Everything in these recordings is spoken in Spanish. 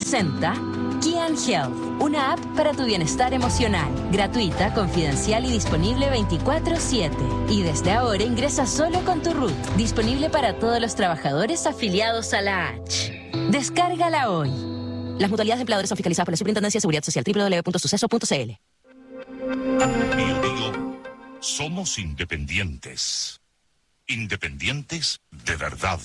presenta Kian Health, una app para tu bienestar emocional, gratuita, confidencial y disponible 24/7. Y desde ahora ingresa solo con tu RUT, disponible para todos los trabajadores afiliados a la H. Descárgala hoy. Las mutualidades de empleadores son fiscalizadas por la Superintendencia de Seguridad Social, www.suceso.cl. Bio Bio, somos independientes. Independientes de verdad.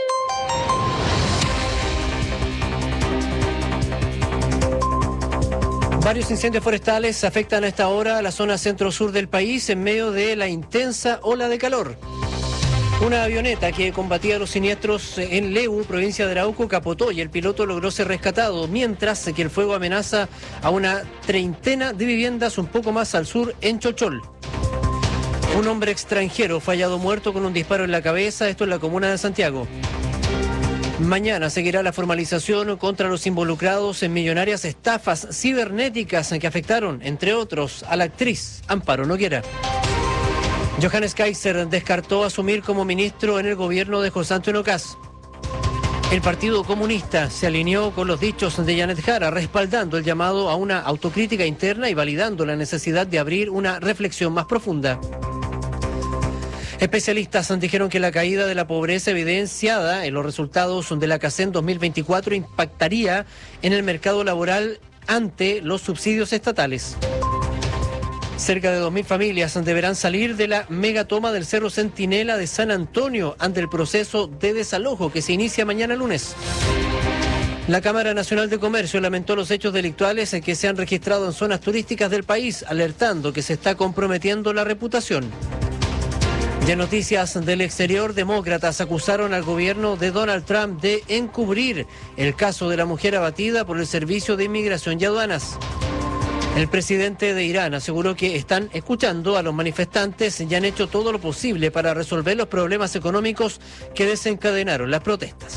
Varios incendios forestales afectan a esta hora a la zona centro-sur del país en medio de la intensa ola de calor. Una avioneta que combatía los siniestros en Lebu, provincia de Arauco, capotó y el piloto logró ser rescatado, mientras que el fuego amenaza a una treintena de viviendas un poco más al sur en Chochol. Un hombre extranjero fue hallado muerto con un disparo en la cabeza, esto en la comuna de Santiago. Mañana seguirá la formalización contra los involucrados en millonarias estafas cibernéticas que afectaron, entre otros, a la actriz Amparo Noguera. Johannes Kaiser descartó asumir como ministro en el gobierno de José Antonio Kast. El Partido Comunista se alineó con los dichos de Janet Jara, respaldando el llamado a una autocrítica interna y validando la necesidad de abrir una reflexión más profunda. Especialistas dijeron que la caída de la pobreza evidenciada en los resultados de la CACEN 2024 impactaría en el mercado laboral ante los subsidios estatales. Cerca de 2.000 familias deberán salir de la megatoma del Cerro Centinela de San Antonio ante el proceso de desalojo que se inicia mañana lunes. La Cámara Nacional de Comercio lamentó los hechos delictuales que se han registrado en zonas turísticas del país, alertando que se está comprometiendo la reputación. De noticias del exterior, demócratas acusaron al gobierno de Donald Trump de encubrir el caso de la mujer abatida por el Servicio de Inmigración y Aduanas. El presidente de Irán aseguró que están escuchando a los manifestantes y han hecho todo lo posible para resolver los problemas económicos que desencadenaron las protestas.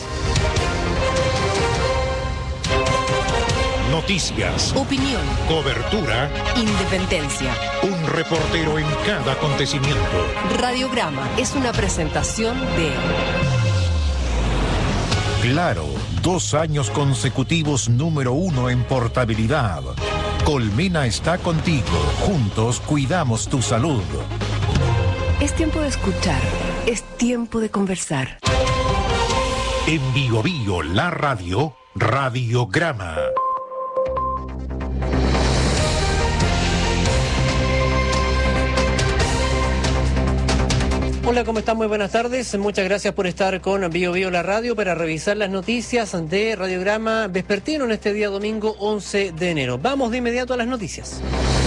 Noticias, opinión, cobertura, independencia. Un reportero en cada acontecimiento. Radiograma es una presentación de Claro, 2 años consecutivos número 1 en portabilidad. Colmena está contigo. Juntos cuidamos tu salud. Es tiempo de escuchar. Es tiempo de conversar. En Bio Bio, la radio, Radiograma. Hola, ¿cómo están? Muy buenas tardes. Muchas gracias por estar con Bio Bio la radio para revisar las noticias de Radiograma Vespertino en este día domingo 11 de enero. Vamos de inmediato a las noticias.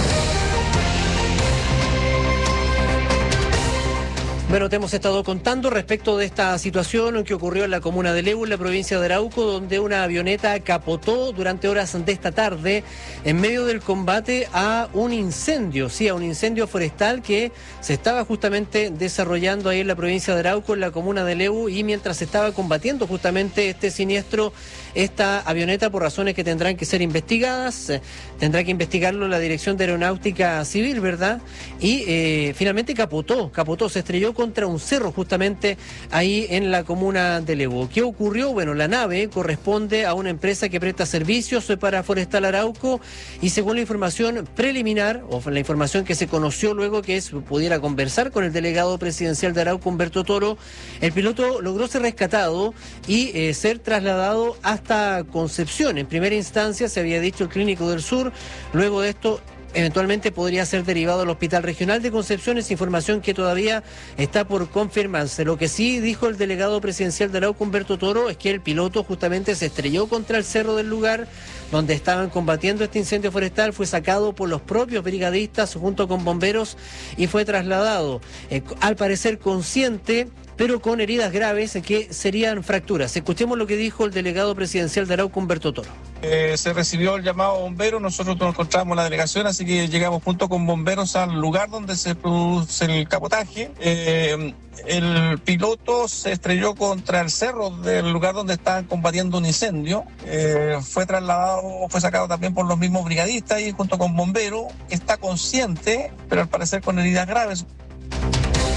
Bueno, te hemos estado contando respecto de esta situación que ocurrió en la comuna de Lebu, en la provincia de Arauco, donde una avioneta capotó durante horas de esta tarde en medio del combate a un incendio forestal que se estaba justamente desarrollando ahí en la provincia de Arauco, en la comuna de Lebu, y mientras se estaba combatiendo justamente este siniestro, esta avioneta, por razones que tendrán que ser investigadas, tendrá que investigarlo la Dirección de Aeronáutica Civil, ¿verdad? Y finalmente capotó, se estrelló contra un cerro justamente ahí en la comuna de Lebu. ¿Qué ocurrió? Bueno, la nave corresponde a una empresa que presta servicios para Forestal Arauco y según la información preliminar, o la información que se conoció luego que pudiera conversar con el delegado presidencial de Arauco, Humberto Toro, el piloto logró ser rescatado y ser trasladado hasta Concepción. En primera instancia se había dicho el Clínico del Sur, luego de esto eventualmente podría ser derivado al Hospital Regional de Concepción. Es información que todavía está por confirmarse. Lo que sí dijo el delegado presidencial de Arauco, Humberto Toro, es que el piloto justamente se estrelló contra el cerro del lugar donde estaban combatiendo este incendio forestal, fue sacado por los propios brigadistas junto con bomberos y fue trasladado, al parecer consciente, pero con heridas graves que serían fracturas. Escuchemos lo que dijo el delegado presidencial de Arauco, Humberto Toro. Se recibió el llamado a bomberos, nosotros nos encontramos en la delegación, así que llegamos junto con bomberos al lugar donde se produce el capotaje. El piloto se estrelló contra el cerro del lugar donde estaban combatiendo un incendio. Fue trasladado, fue sacado también por los mismos brigadistas y junto con bomberos. Está consciente, pero al parecer con heridas graves.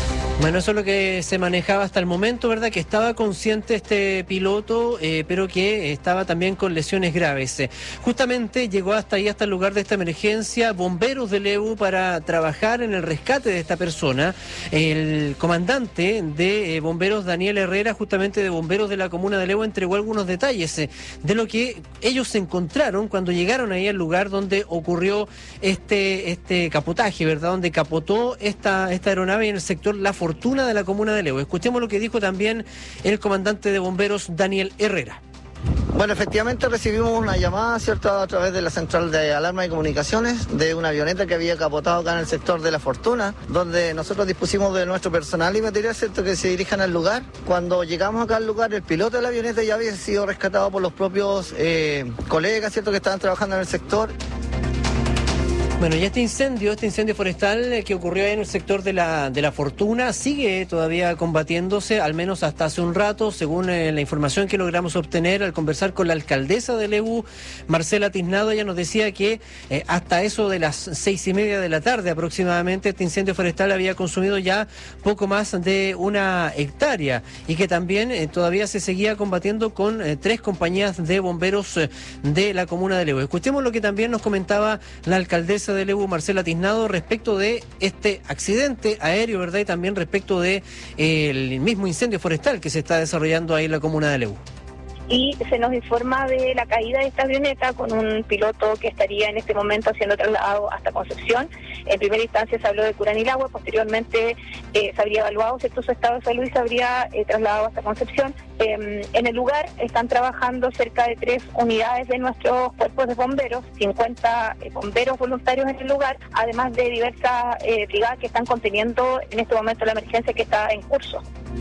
Bueno, eso es lo que se manejaba hasta el momento, ¿verdad? Que estaba consciente este piloto, pero que estaba también con lesiones graves. Justamente llegó hasta ahí, hasta el lugar de esta emergencia, bomberos de Lebu para trabajar en el rescate de esta persona. El comandante de bomberos, Daniel Herrera, justamente de bomberos de la comuna de Lebu, entregó algunos detalles de lo que ellos se encontraron cuando llegaron ahí al lugar donde ocurrió este capotaje, ¿verdad? Donde capotó esta aeronave en el sector La Fortuna de la comuna de Lebu. Escuchemos lo que dijo también el comandante de bomberos, Daniel Herrera. Bueno, efectivamente recibimos una llamada, ¿cierto?, a través de la central de alarma y comunicaciones de una avioneta que había capotado acá en el sector de La Fortuna, donde nosotros dispusimos de nuestro personal y material, ¿cierto?, que se dirijan al lugar. Cuando llegamos acá al lugar, el piloto de la avioneta ya había sido rescatado por los propios colegas, ¿cierto?, que estaban trabajando en el sector. Bueno, y este incendio forestal que ocurrió ahí en el sector de la Fortuna sigue todavía combatiéndose, al menos hasta hace un rato, según la información que logramos obtener al conversar con la alcaldesa de Lebu, Marcela Tiznado. Ella nos decía que hasta eso de las 6:30 de la tarde aproximadamente, este incendio forestal había consumido ya poco más de 1 hectárea y que también todavía se seguía combatiendo con 3 compañías de bomberos de la comuna de Lebu. Escuchemos lo que también nos comentaba la alcaldesa de Lebu, Marcela Tiznado, respecto de este accidente aéreo, ¿verdad? Y también respecto de el mismo incendio forestal que se está desarrollando ahí en la comuna de Lebu. Y se nos informa de la caída de esta avioneta con un piloto que estaría en este momento siendo trasladado hasta Concepción. En primera instancia se habló de Curanilahue, posteriormente se habría evaluado cierto su estado de salud y se habría trasladado hasta Concepción. En el lugar están trabajando cerca de 3 unidades de nuestros cuerpos de bomberos, 50 bomberos voluntarios en el lugar, además de diversas brigadas que están conteniendo en este momento la emergencia que está en curso.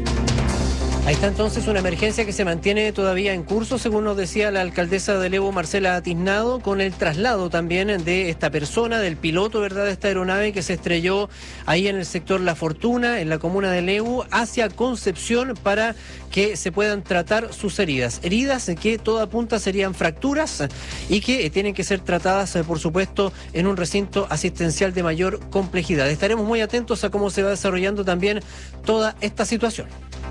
Ahí está entonces una emergencia que se mantiene todavía en curso, según nos decía la alcaldesa de Lebu, Marcela Tiznado, con el traslado también de esta persona, del piloto, ¿verdad?, de esta aeronave que se estrelló ahí en el sector La Fortuna, en la comuna de Lebu, hacia Concepción para que se puedan tratar sus heridas. Heridas que toda punta serían fracturas y que tienen que ser tratadas, por supuesto, en un recinto asistencial de mayor complejidad. Estaremos muy atentos a cómo se va desarrollando también toda esta situación.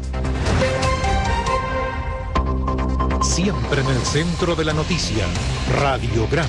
Siempre en el centro de la noticia, Radiograma.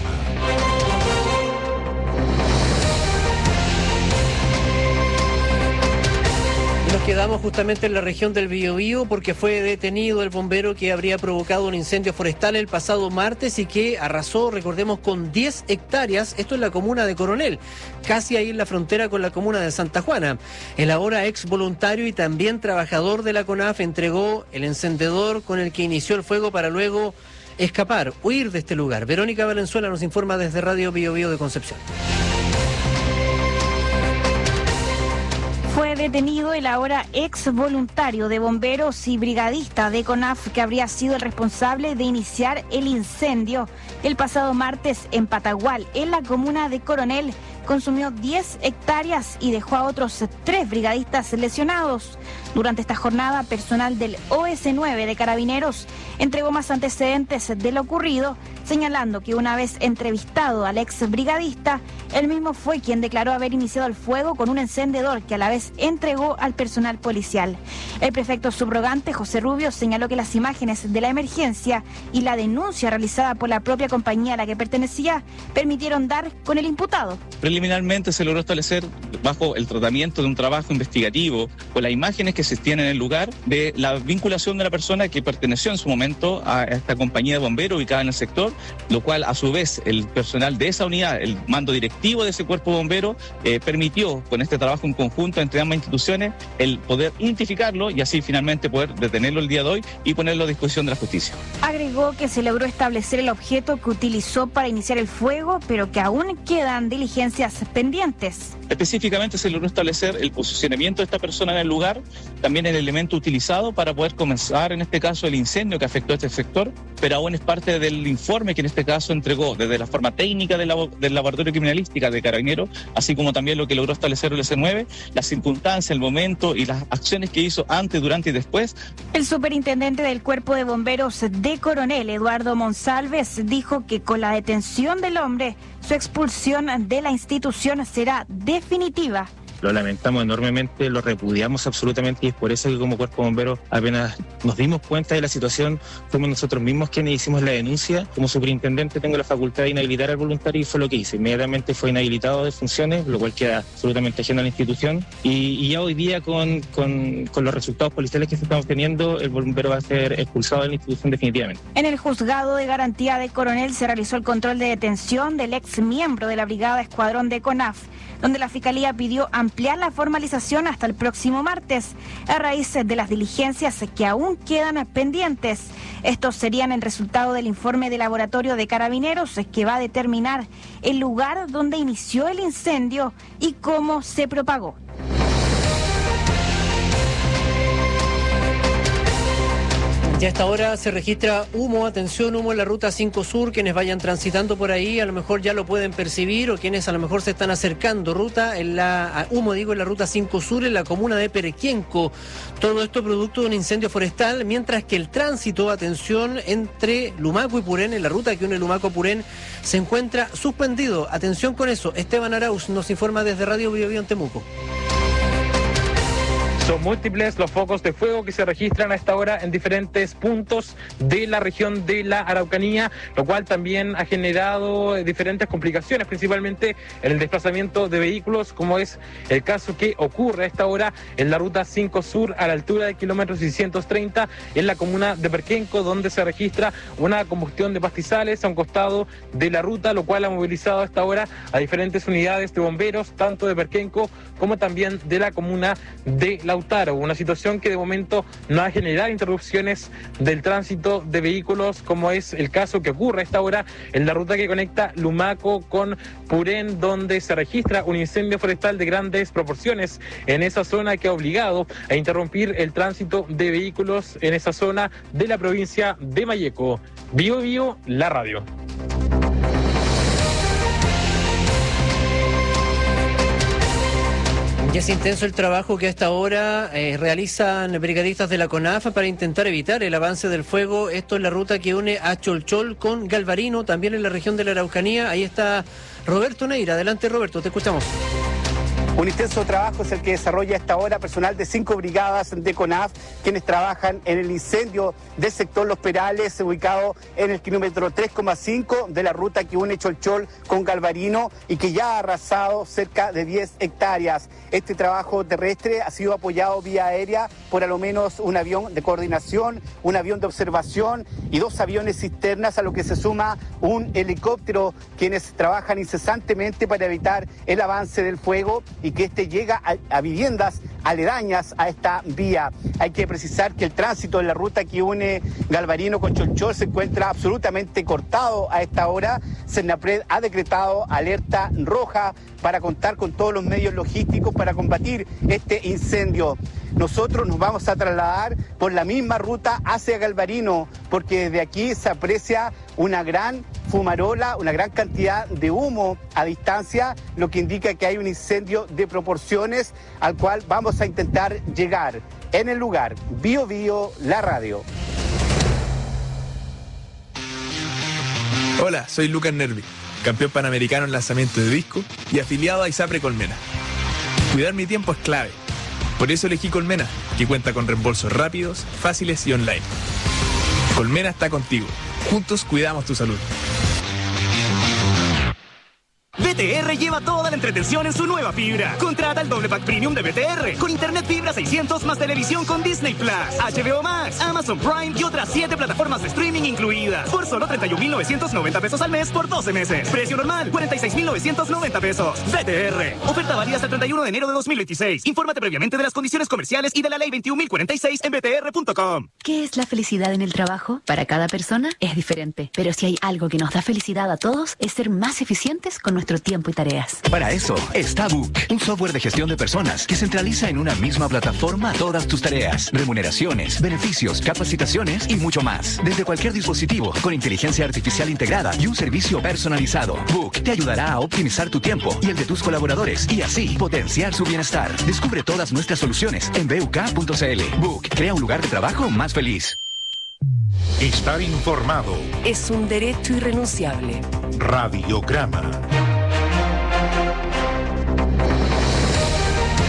Nos quedamos justamente en la región del Biobío porque fue detenido el bombero que habría provocado un incendio forestal el pasado martes y que arrasó, recordemos, con 10 hectáreas. Esto en la comuna de Coronel, casi ahí en la frontera con la comuna de Santa Juana. El ahora ex voluntario y también trabajador de la CONAF entregó el encendedor con el que inició el fuego para luego escapar, huir de este lugar. Verónica Valenzuela nos informa desde Radio Biobío de Concepción. Fue detenido el ahora ex voluntario de bomberos y brigadista de CONAF que habría sido el responsable de iniciar el incendio el pasado martes en Patagual, en la comuna de Coronel. Consumió 10 hectáreas y dejó a otros 3 brigadistas lesionados. Durante esta jornada, personal del OS9 de Carabineros entregó más antecedentes de lo ocurrido, señalando que una vez entrevistado al ex brigadista, él mismo fue quien declaró haber iniciado el fuego con un encendedor que a la vez entregó al personal policial. El prefecto subrogante, José Rubio, señaló que las imágenes de la emergencia y la denuncia realizada por la propia compañía a la que pertenecía permitieron dar con el imputado. Preliminarmente se logró establecer, bajo el tratamiento de un trabajo investigativo, con las imágenes que se tienen en el lugar, de la vinculación de la persona que perteneció en su momento a esta compañía de bomberos ubicada en el sector, lo cual a su vez el personal de esa unidad, el mando directivo de ese cuerpo de bomberos, permitió con este trabajo en conjunto entre ambas instituciones el poder identificarlo y así finalmente poder detenerlo el día de hoy y ponerlo a disposición de la justicia. Agregó que se logró establecer el objeto que utilizó para iniciar el fuego, pero que aún quedan diligencias pendientes. Específicamente se logró establecer el posicionamiento de esta persona en el lugar, también el elemento utilizado para poder comenzar en este caso el incendio que afectó a este sector, pero aún es parte del informe que en este caso entregó desde la forma técnica del laboratorio criminalística de Carabineros, así como también lo que logró establecer el S9, las circunstancias, el momento y las acciones que hizo antes, durante y después. El superintendente del Cuerpo de Bomberos de Coronel, Eduardo Monsalves, dijo que con la detención del hombre, su expulsión de la institución será definitiva. lo lamentamos enormemente, lo repudiamos absolutamente, y es por eso que como Cuerpo de Bomberos apenas nos dimos cuenta de la situación, fuimos nosotros mismos quienes hicimos la denuncia. Como superintendente tengo la facultad de inhabilitar al voluntario y fue lo que hice. Inmediatamente fue inhabilitado de funciones, lo cual queda absolutamente ajeno a la institución, y ya hoy día con los resultados policiales que se están obteniendo, el bombero va a ser expulsado de la institución definitivamente. En el juzgado de garantía de Coronel se realizó el control de detención del ex miembro de la Brigada Escuadrón de CONAF, donde la Fiscalía pidió ampliar la formalización hasta el próximo martes, a raíz de las diligencias que aún quedan pendientes. Estos serían el resultado del informe de laboratorio de Carabineros, que va a determinar el lugar donde inició el incendio y cómo se propagó. Ya a esta hora se registra humo, atención, humo en la ruta 5 Sur. Quienes vayan transitando por ahí a lo mejor ya lo pueden percibir, o quienes a lo mejor se están acercando. Humo en la ruta 5 Sur en la comuna de Perquenco. Todo esto producto de un incendio forestal, mientras que el tránsito, atención, entre Lumaco y Purén, en la ruta que une Lumaco a Purén, se encuentra suspendido. Atención con eso. Esteban Arauz nos informa desde Radio Biobío en Temuco. Son múltiples los focos de fuego que se registran a esta hora en diferentes puntos de la región de la Araucanía, lo cual también ha generado diferentes complicaciones, principalmente en el desplazamiento de vehículos, como es el caso que ocurre a esta hora en la ruta 5 Sur, a la altura del kilómetro 630, en la comuna de Perquenco, donde se registra una combustión de pastizales a un costado de la ruta, lo cual ha movilizado a esta hora a diferentes unidades de bomberos, tanto de Perquenco como también de la comuna de Lautaro. Una situación que de momento no va a generar interrupciones del tránsito de vehículos, como es el caso que ocurre a esta hora en la ruta que conecta Lumaco con Purén, donde se registra un incendio forestal de grandes proporciones en esa zona, que ha obligado a interrumpir el tránsito de vehículos en esa zona de la provincia de Malleco. Biobío, la radio. Y es intenso el trabajo que a esta hora realizan brigadistas de la CONAF para intentar evitar el avance del fuego. Esto es la ruta que une a Cholchol con Galvarino, también en la región de la Araucanía. Ahí está Roberto Neira. Adelante, Roberto, te escuchamos. Un intenso trabajo es el que desarrolla a esta hora personal de 5 brigadas de CONAF, quienes trabajan en el incendio del sector Los Perales, ubicado en el kilómetro 3,5 de la ruta que une Cholchol con Galvarino y que ya ha arrasado cerca de 10 hectáreas. Este trabajo terrestre ha sido apoyado vía aérea por a lo menos un avión de coordinación, un avión de observación y 2 aviones cisternas, a lo que se suma un helicóptero, quienes trabajan incesantemente para evitar el avance del fuego y que este llega a viviendas aledañas a esta vía. Hay que precisar que el tránsito en la ruta que une Galvarino con Cholchol se encuentra absolutamente cortado a esta hora. Senapred ha decretado alerta roja para contar con todos los medios logísticos para combatir este incendio. Nosotros nos vamos a trasladar por la misma ruta hacia Galvarino, porque desde aquí se aprecia una gran fumarola, una gran cantidad de humo a distancia, lo que indica que hay un incendio de proporciones al cual vamos a intentar llegar. En el lugar, Biobío, la radio. Hola, soy Lucas Nervi, campeón panamericano en lanzamiento de disco y afiliado a ISAPRE Colmena. Cuidar mi tiempo es clave. Por eso elegí Colmena, que cuenta con reembolsos rápidos, fáciles y online. Colmena está contigo. Juntos cuidamos tu salud. BTR lleva toda la entretención en su nueva fibra. Contrata el doble pack premium de BTR con internet fibra 600 más televisión con Disney Plus, HBO Max, Amazon Prime y otras 7 plataformas de streaming incluidas por solo 31.990 pesos al mes por 12 meses. Precio normal 46.990 pesos. BTR. Oferta válida hasta el 31 de enero de 2026. Infórmate previamente de las condiciones comerciales y de la ley 21.046 en btr.com. ¿Qué es la felicidad en el trabajo? Para cada persona es diferente, pero si hay algo que nos da felicidad a todos es ser más eficientes con nuestro tiempo y tareas. Para eso está Book, un software de gestión de personas que centraliza en una misma plataforma todas tus tareas, remuneraciones, beneficios, capacitaciones y mucho más. Desde cualquier dispositivo, con inteligencia artificial integrada y un servicio personalizado. Book te ayudará a optimizar tu tiempo y el de tus colaboradores y así potenciar su bienestar. Descubre todas nuestras soluciones en buk.cl. Book crea un lugar de trabajo más feliz. Estar informado es un derecho irrenunciable. Radiograma.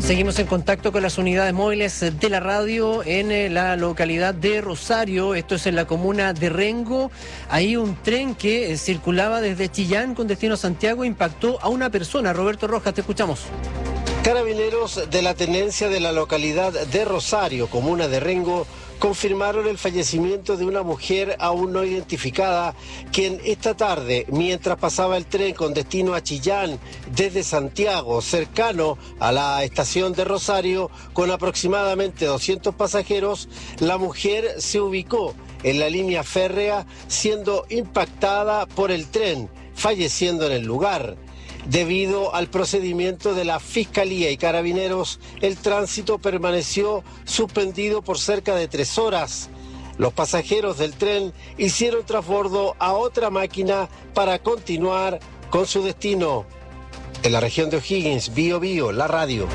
Seguimos en contacto con las unidades móviles de la radio en la localidad de Rosario. Esto es en la comuna de Rengo. Ahí un tren que circulaba desde Chillán con destino a Santiago impactó a una persona. Roberto Rojas, te escuchamos. Carabineros de la tenencia de la localidad de Rosario, comuna de Rengo, confirmaron el fallecimiento de una mujer aún no identificada, quien esta tarde, mientras pasaba el tren con destino a Chillán desde Santiago, cercano a la estación de Rosario, con aproximadamente 200 pasajeros, la mujer se ubicó en la línea férrea, siendo impactada por el tren, falleciendo en el lugar. Debido al procedimiento de la Fiscalía y Carabineros, el tránsito permaneció suspendido por cerca de 3 horas. Los pasajeros del tren hicieron transbordo a otra máquina para continuar con su destino. En la región de O'Higgins, Bío Bío, la radio.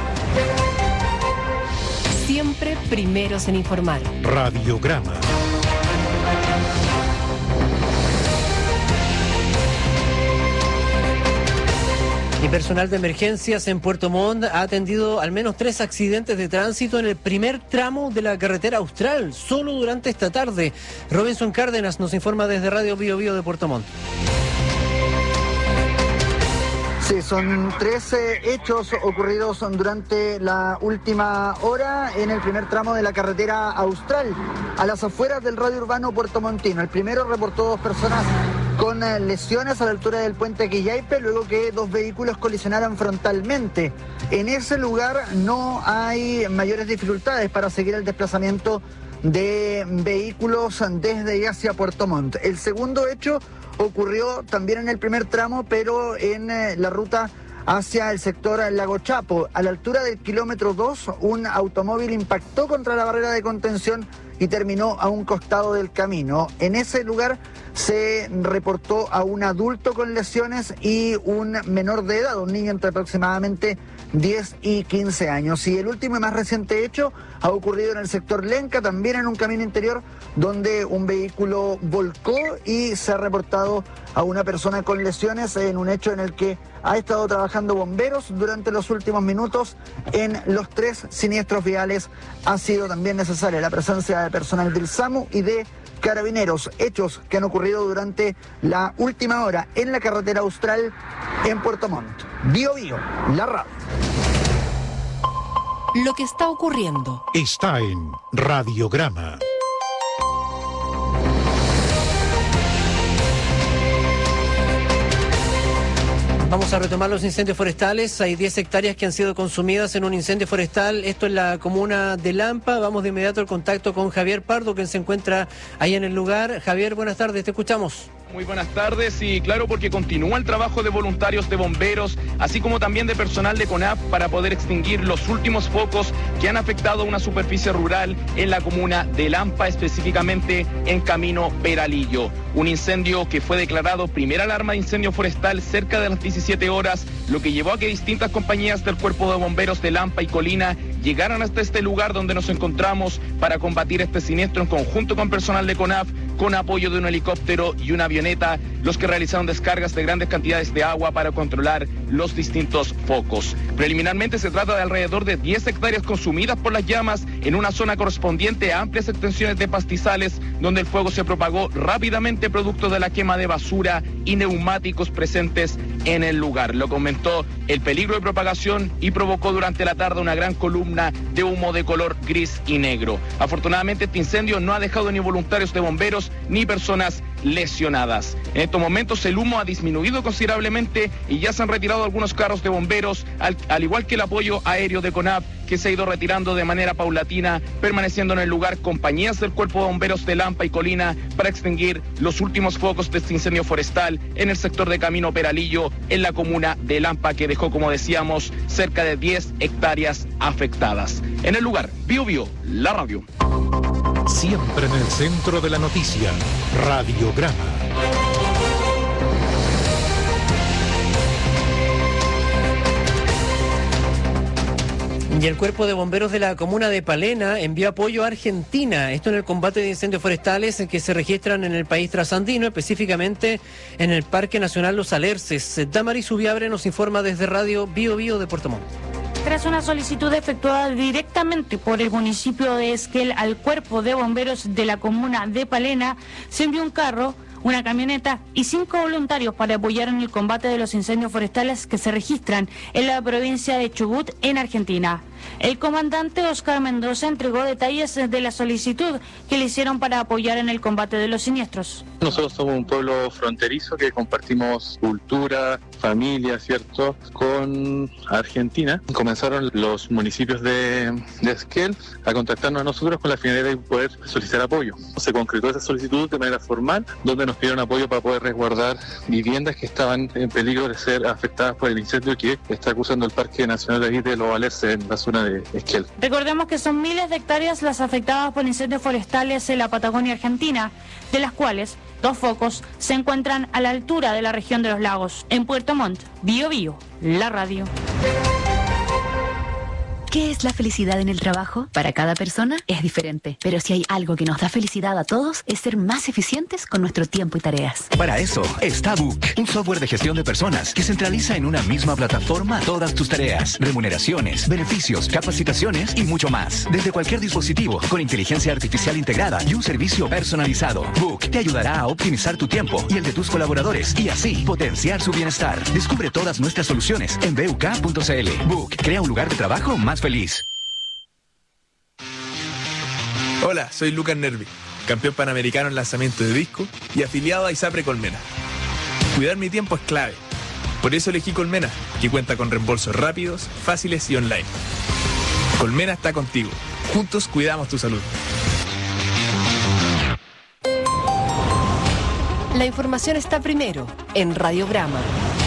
Siempre primeros en informar. Radiograma. Y personal de emergencias en Puerto Montt ha atendido al menos 3 accidentes de tránsito en el primer tramo de la carretera Austral, solo durante esta tarde. Robinson Cárdenas nos informa desde Radio Bío Bío de Puerto Montt. Sí, son 13 hechos ocurridos durante la última hora en el primer tramo de la carretera Austral, a las afueras del radio urbano puertomontino. El primero reportó 2 personas con lesiones a la altura del puente Quillaipe, luego que 2 vehículos colisionaran frontalmente. En ese lugar no hay mayores dificultades para seguir el desplazamiento de vehículos desde y hacia Puerto Montt. El segundo hecho ocurrió también en el primer tramo, pero en la ruta hacia el sector Lago Chapo. A la altura del kilómetro 2, un automóvil impactó contra la barrera de contención y terminó a un costado del camino. En ese lugar se reportó a un adulto con lesiones y un menor de edad, un niño entre aproximadamente 10 y 15 años. Y el último y más reciente hecho ha ocurrido en el sector Lenca, también en un camino interior, donde un vehículo volcó y se ha reportado a una persona con lesiones en un hecho en el que ha estado trabajando bomberos durante los últimos minutos. En los 3 siniestros viales ha sido también necesaria la presencia de personal del SAMU y de Carabineros, hechos que han ocurrido durante la última hora en la carretera Austral en Puerto Montt. Bío Bío, la radio. Lo que está ocurriendo está en Radiograma. Vamos a retomar los incendios forestales. Hay 10 hectáreas que han sido consumidas en un incendio forestal. Esto es la comuna de Lampa. Vamos de inmediato al contacto con Javier Pardo, quien se encuentra ahí en el lugar. Javier, buenas tardes, te escuchamos. Muy buenas tardes, y claro, porque continúa el trabajo de voluntarios de bomberos, así como también de personal de CONAF para poder extinguir los últimos focos que han afectado una superficie rural en la comuna de Lampa, específicamente en Camino Peralillo. Un incendio que fue declarado primera alarma de incendio forestal cerca de las 17 horas, lo que llevó a que distintas compañías del Cuerpo de Bomberos de Lampa y Colina llegaran hasta este lugar donde nos encontramos para combatir este siniestro en conjunto con personal de CONAF, con apoyo de un helicóptero y una avioneta, los que realizaron descargas de grandes cantidades de agua para controlar los distintos focos. Preliminarmente se trata de alrededor de 10 hectáreas consumidas por las llamas en una zona correspondiente a amplias extensiones de pastizales, donde el fuego se propagó rápidamente producto de la quema de basura y neumáticos presentes en el lugar. Lo comentó el peligro de propagación y provocó durante la tarde una gran columna de humo de color gris y negro. Afortunadamente este incendio no ha dejado ni voluntarios de bomberos ni personas lesionadas. En estos momentos el humo ha disminuido considerablemente y ya se han retirado algunos carros de bomberos, al igual que el apoyo aéreo de CONAF, que se ha ido retirando de manera paulatina, permaneciendo en el lugar compañías del Cuerpo de Bomberos de Lampa y Colina para extinguir los últimos focos de este incendio forestal en el sector de Camino Peralillo, en la comuna de Lampa, que dejó, como decíamos, cerca de 10 hectáreas afectadas. En el lugar, Bío Bío, la radio. Siempre en el centro de la noticia, Radiograma. Y el Cuerpo de Bomberos de la comuna de Palena envió apoyo a Argentina, esto en el combate de incendios forestales que se registran en el país trasandino, específicamente en el Parque Nacional Los Alerces. Damaris Ubiabre nos informa desde Radio Bío Bío de Puerto Montt. Tras una solicitud efectuada directamente por el municipio de Esquel al cuerpo de bomberos de la comuna de Palena, se envió un carro, una camioneta y 5 voluntarios para apoyar en el combate de los incendios forestales que se registran en la provincia de Chubut, en Argentina. El comandante Oscar Mendoza entregó detalles de la solicitud que le hicieron para apoyar en el combate de los siniestros. Nosotros somos un pueblo fronterizo que compartimos cultura, familia, ¿cierto?, con Argentina. Comenzaron los municipios de Esquel a contactarnos a nosotros con la finalidad de poder solicitar apoyo. Se concretó esa solicitud de manera formal, donde nos pidieron apoyo para poder resguardar viviendas que estaban en peligro de ser afectadas por el incendio que está acusando el Parque Nacional de Los Valerces en la zona de Esquel. Recordemos que son miles de hectáreas las afectadas por incendios forestales en la Patagonia Argentina, de las cuales 2 focos se encuentran a la altura de la región de los lagos. En Puerto Montt, Bío Bío, la radio. ¿Qué es la felicidad en el trabajo? Para cada persona es diferente, pero si hay algo que nos da felicidad a todos es ser más eficientes con nuestro tiempo y tareas. Para eso está Book, un software de gestión de personas que centraliza en una misma plataforma todas tus tareas, remuneraciones, beneficios, capacitaciones y mucho más. Desde cualquier dispositivo, con inteligencia artificial integrada y un servicio personalizado. Book te ayudará a optimizar tu tiempo y el de tus colaboradores y así potenciar su bienestar. Descubre todas nuestras soluciones en buk.cl. Book crea un lugar de trabajo más feliz. Hola, soy Lucas Nervi, campeón panamericano en lanzamiento de disco y afiliado a ISAPRE Colmena. Cuidar mi tiempo es clave. Por eso elegí Colmena, que cuenta con reembolsos rápidos, fáciles y online. Colmena está contigo. Juntos cuidamos tu salud. La información está primero en Radiograma.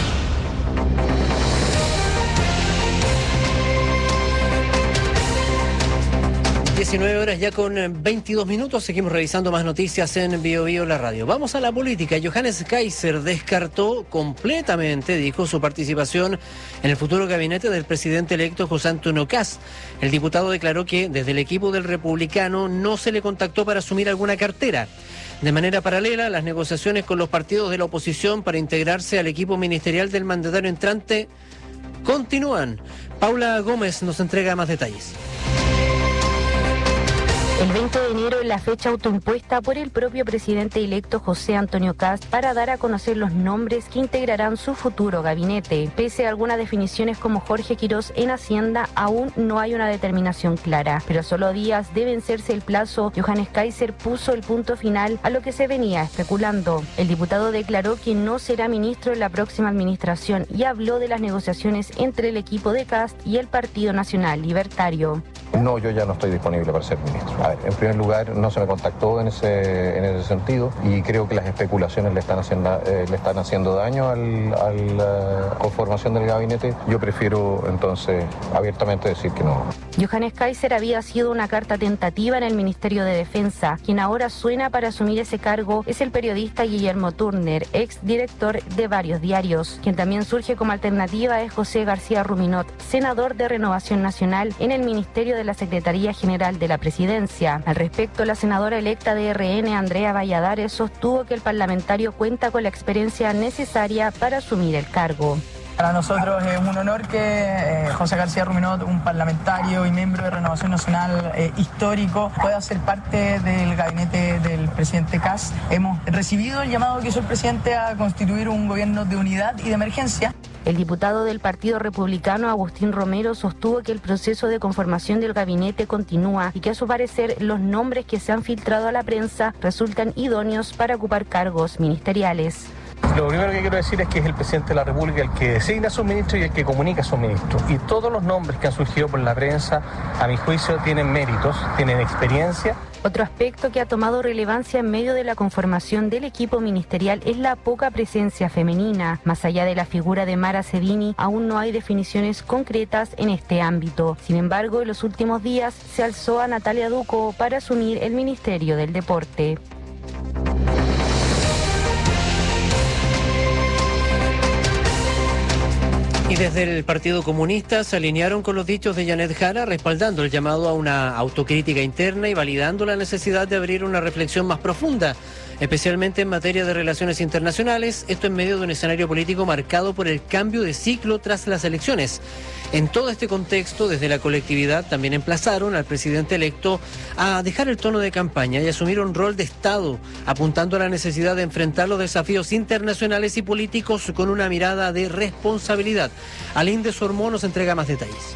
19 horas ya con 22 minutos, seguimos revisando más noticias en Bío Bío la radio. Vamos a la política. Johannes Kaiser descartó completamente, dijo, su participación en el futuro gabinete del presidente electo José Antonio Kast. El diputado declaró que desde el equipo del Republicano no se le contactó para asumir alguna cartera. De manera paralela, las negociaciones con los partidos de la oposición para integrarse al equipo ministerial del mandatario entrante continúan. Paula Gómez nos entrega más detalles. El 20 de enero es la fecha autoimpuesta por el propio presidente electo José Antonio Kast para dar a conocer los nombres que integrarán su futuro gabinete. Pese a algunas definiciones como Jorge Quirós en Hacienda, aún no hay una determinación clara. Pero solo días de vencerse el plazo, Johannes Kaiser puso el punto final a lo que se venía especulando. El diputado declaró que no será ministro en la próxima administración y habló de las negociaciones entre el equipo de Kast y el Partido Nacional Libertario. No, yo ya no estoy disponible para ser ministro. A ver, en primer lugar, no se me contactó en ese sentido y creo que las especulaciones le están haciendo daño a la conformación del gabinete. Yo prefiero entonces abiertamente decir que no. Johannes Kaiser había sido una carta tentativa en el Ministerio de Defensa. Quien ahora suena para asumir ese cargo es el periodista Guillermo Turner, ex director de varios diarios. Quien también surge como alternativa es José García Ruminot, senador de Renovación Nacional en el Ministerio de la Secretaría General de la Presidencia. Al respecto, la senadora electa de RN, Andrea Valladares, sostuvo que el parlamentario cuenta con la experiencia necesaria para asumir el cargo. Para nosotros es un honor que José García Ruminot, un parlamentario y miembro de Renovación Nacional histórico, pueda ser parte del gabinete del presidente Kast. Hemos recibido el llamado que hizo el presidente a constituir un gobierno de unidad y de emergencia. El diputado del Partido Republicano, Agustín Romero, sostuvo que el proceso de conformación del gabinete continúa y que a su parecer los nombres que se han filtrado a la prensa resultan idóneos para ocupar cargos ministeriales. Lo primero que quiero decir es que es el presidente de la República el que designa a sus ministros y el que comunica a sus ministros. Y todos los nombres que han surgido por la prensa, a mi juicio, tienen méritos, tienen experiencia. Otro aspecto que ha tomado relevancia en medio de la conformación del equipo ministerial es la poca presencia femenina. Más allá de la figura de Mara Cedini, aún no hay definiciones concretas en este ámbito. Sin embargo, en los últimos días se alzó a Natalia Ducó para asumir el Ministerio del Deporte. Y desde el Partido Comunista se alinearon con los dichos de Janet Jara, respaldando el llamado a una autocrítica interna y validando la necesidad de abrir una reflexión más profunda, especialmente en materia de relaciones internacionales, esto en medio de un escenario político marcado por el cambio de ciclo tras las elecciones. En todo este contexto, desde la colectividad también emplazaron al presidente electo a dejar el tono de campaña y asumir un rol de Estado, apuntando a la necesidad de enfrentar los desafíos internacionales y políticos con una mirada de responsabilidad. Alinde Sormó nos entrega más detalles.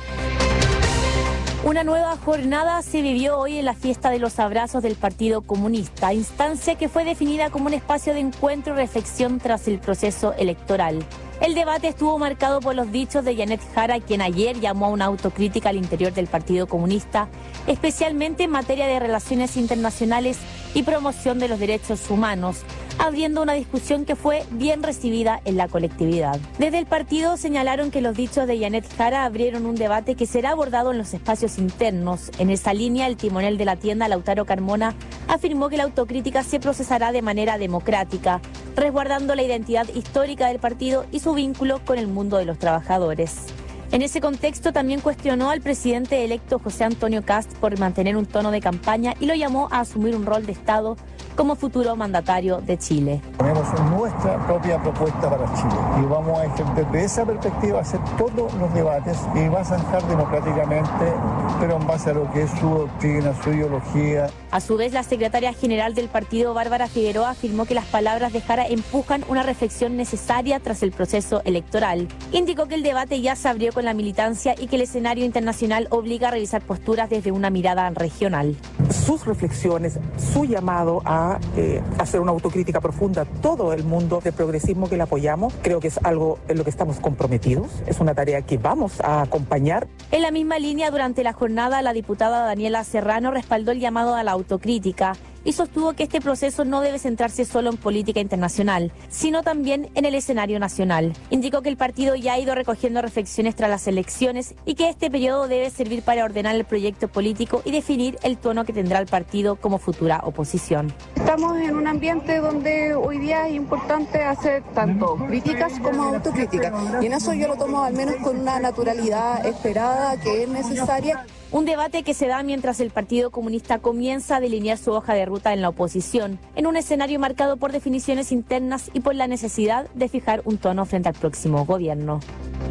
Una nueva jornada se vivió hoy en la fiesta de los abrazos del Partido Comunista, instancia que fue definida como un espacio de encuentro y reflexión tras el proceso electoral. El debate estuvo marcado por los dichos de Janet Jara, quien ayer llamó a una autocrítica al interior del Partido Comunista, especialmente en materia de relaciones internacionales y promoción de los derechos humanos, abriendo una discusión que fue bien recibida en la colectividad. Desde el partido señalaron que los dichos de Janet Jara abrieron un debate que será abordado en los espacios internos. En esa línea, el timonel de la tienda, Lautaro Carmona, afirmó que la autocrítica se procesará de manera democrática, resguardando la identidad histórica del partido y su vínculo con el mundo de los trabajadores. En ese contexto también cuestionó al presidente electo José Antonio Kast por mantener un tono de campaña y lo llamó a asumir un rol de Estado como futuro mandatario de Chile. Tenemos nuestra propia propuesta para Chile y vamos a, desde esa perspectiva, hacer todos los debates y va a zanjar democráticamente, pero en base a lo que es su doctrina, su ideología. A su vez, la secretaria general del partido, Bárbara Figueroa, afirmó que las palabras de Jara empujan una reflexión necesaria tras el proceso electoral. Indicó que el debate ya se abrió con la militancia y que el escenario internacional obliga a revisar posturas desde una mirada regional. Sus reflexiones, su llamado a hacer una autocrítica profunda, todo el mundo de progresismo que le apoyamos, creo que es algo en lo que estamos comprometidos, es una tarea que vamos a acompañar. En la misma línea, durante la jornada, la diputada Daniela Serrano respaldó el llamado a la autocrítica y sostuvo que este proceso no debe centrarse solo en política internacional, sino también en el escenario nacional. Indicó que el partido ya ha ido recogiendo reflexiones tras las elecciones y que este periodo debe servir para ordenar el proyecto político y definir el tono que tendrá el partido como futura oposición. Estamos en un ambiente donde hoy día es importante hacer tanto críticas como autocríticas, y en eso yo lo tomo al menos con una naturalidad esperada que es necesaria. Un debate que se da mientras el Partido Comunista comienza a delinear su hoja de ruta en la oposición, en un escenario marcado por definiciones internas y por la necesidad de fijar un tono frente al próximo gobierno.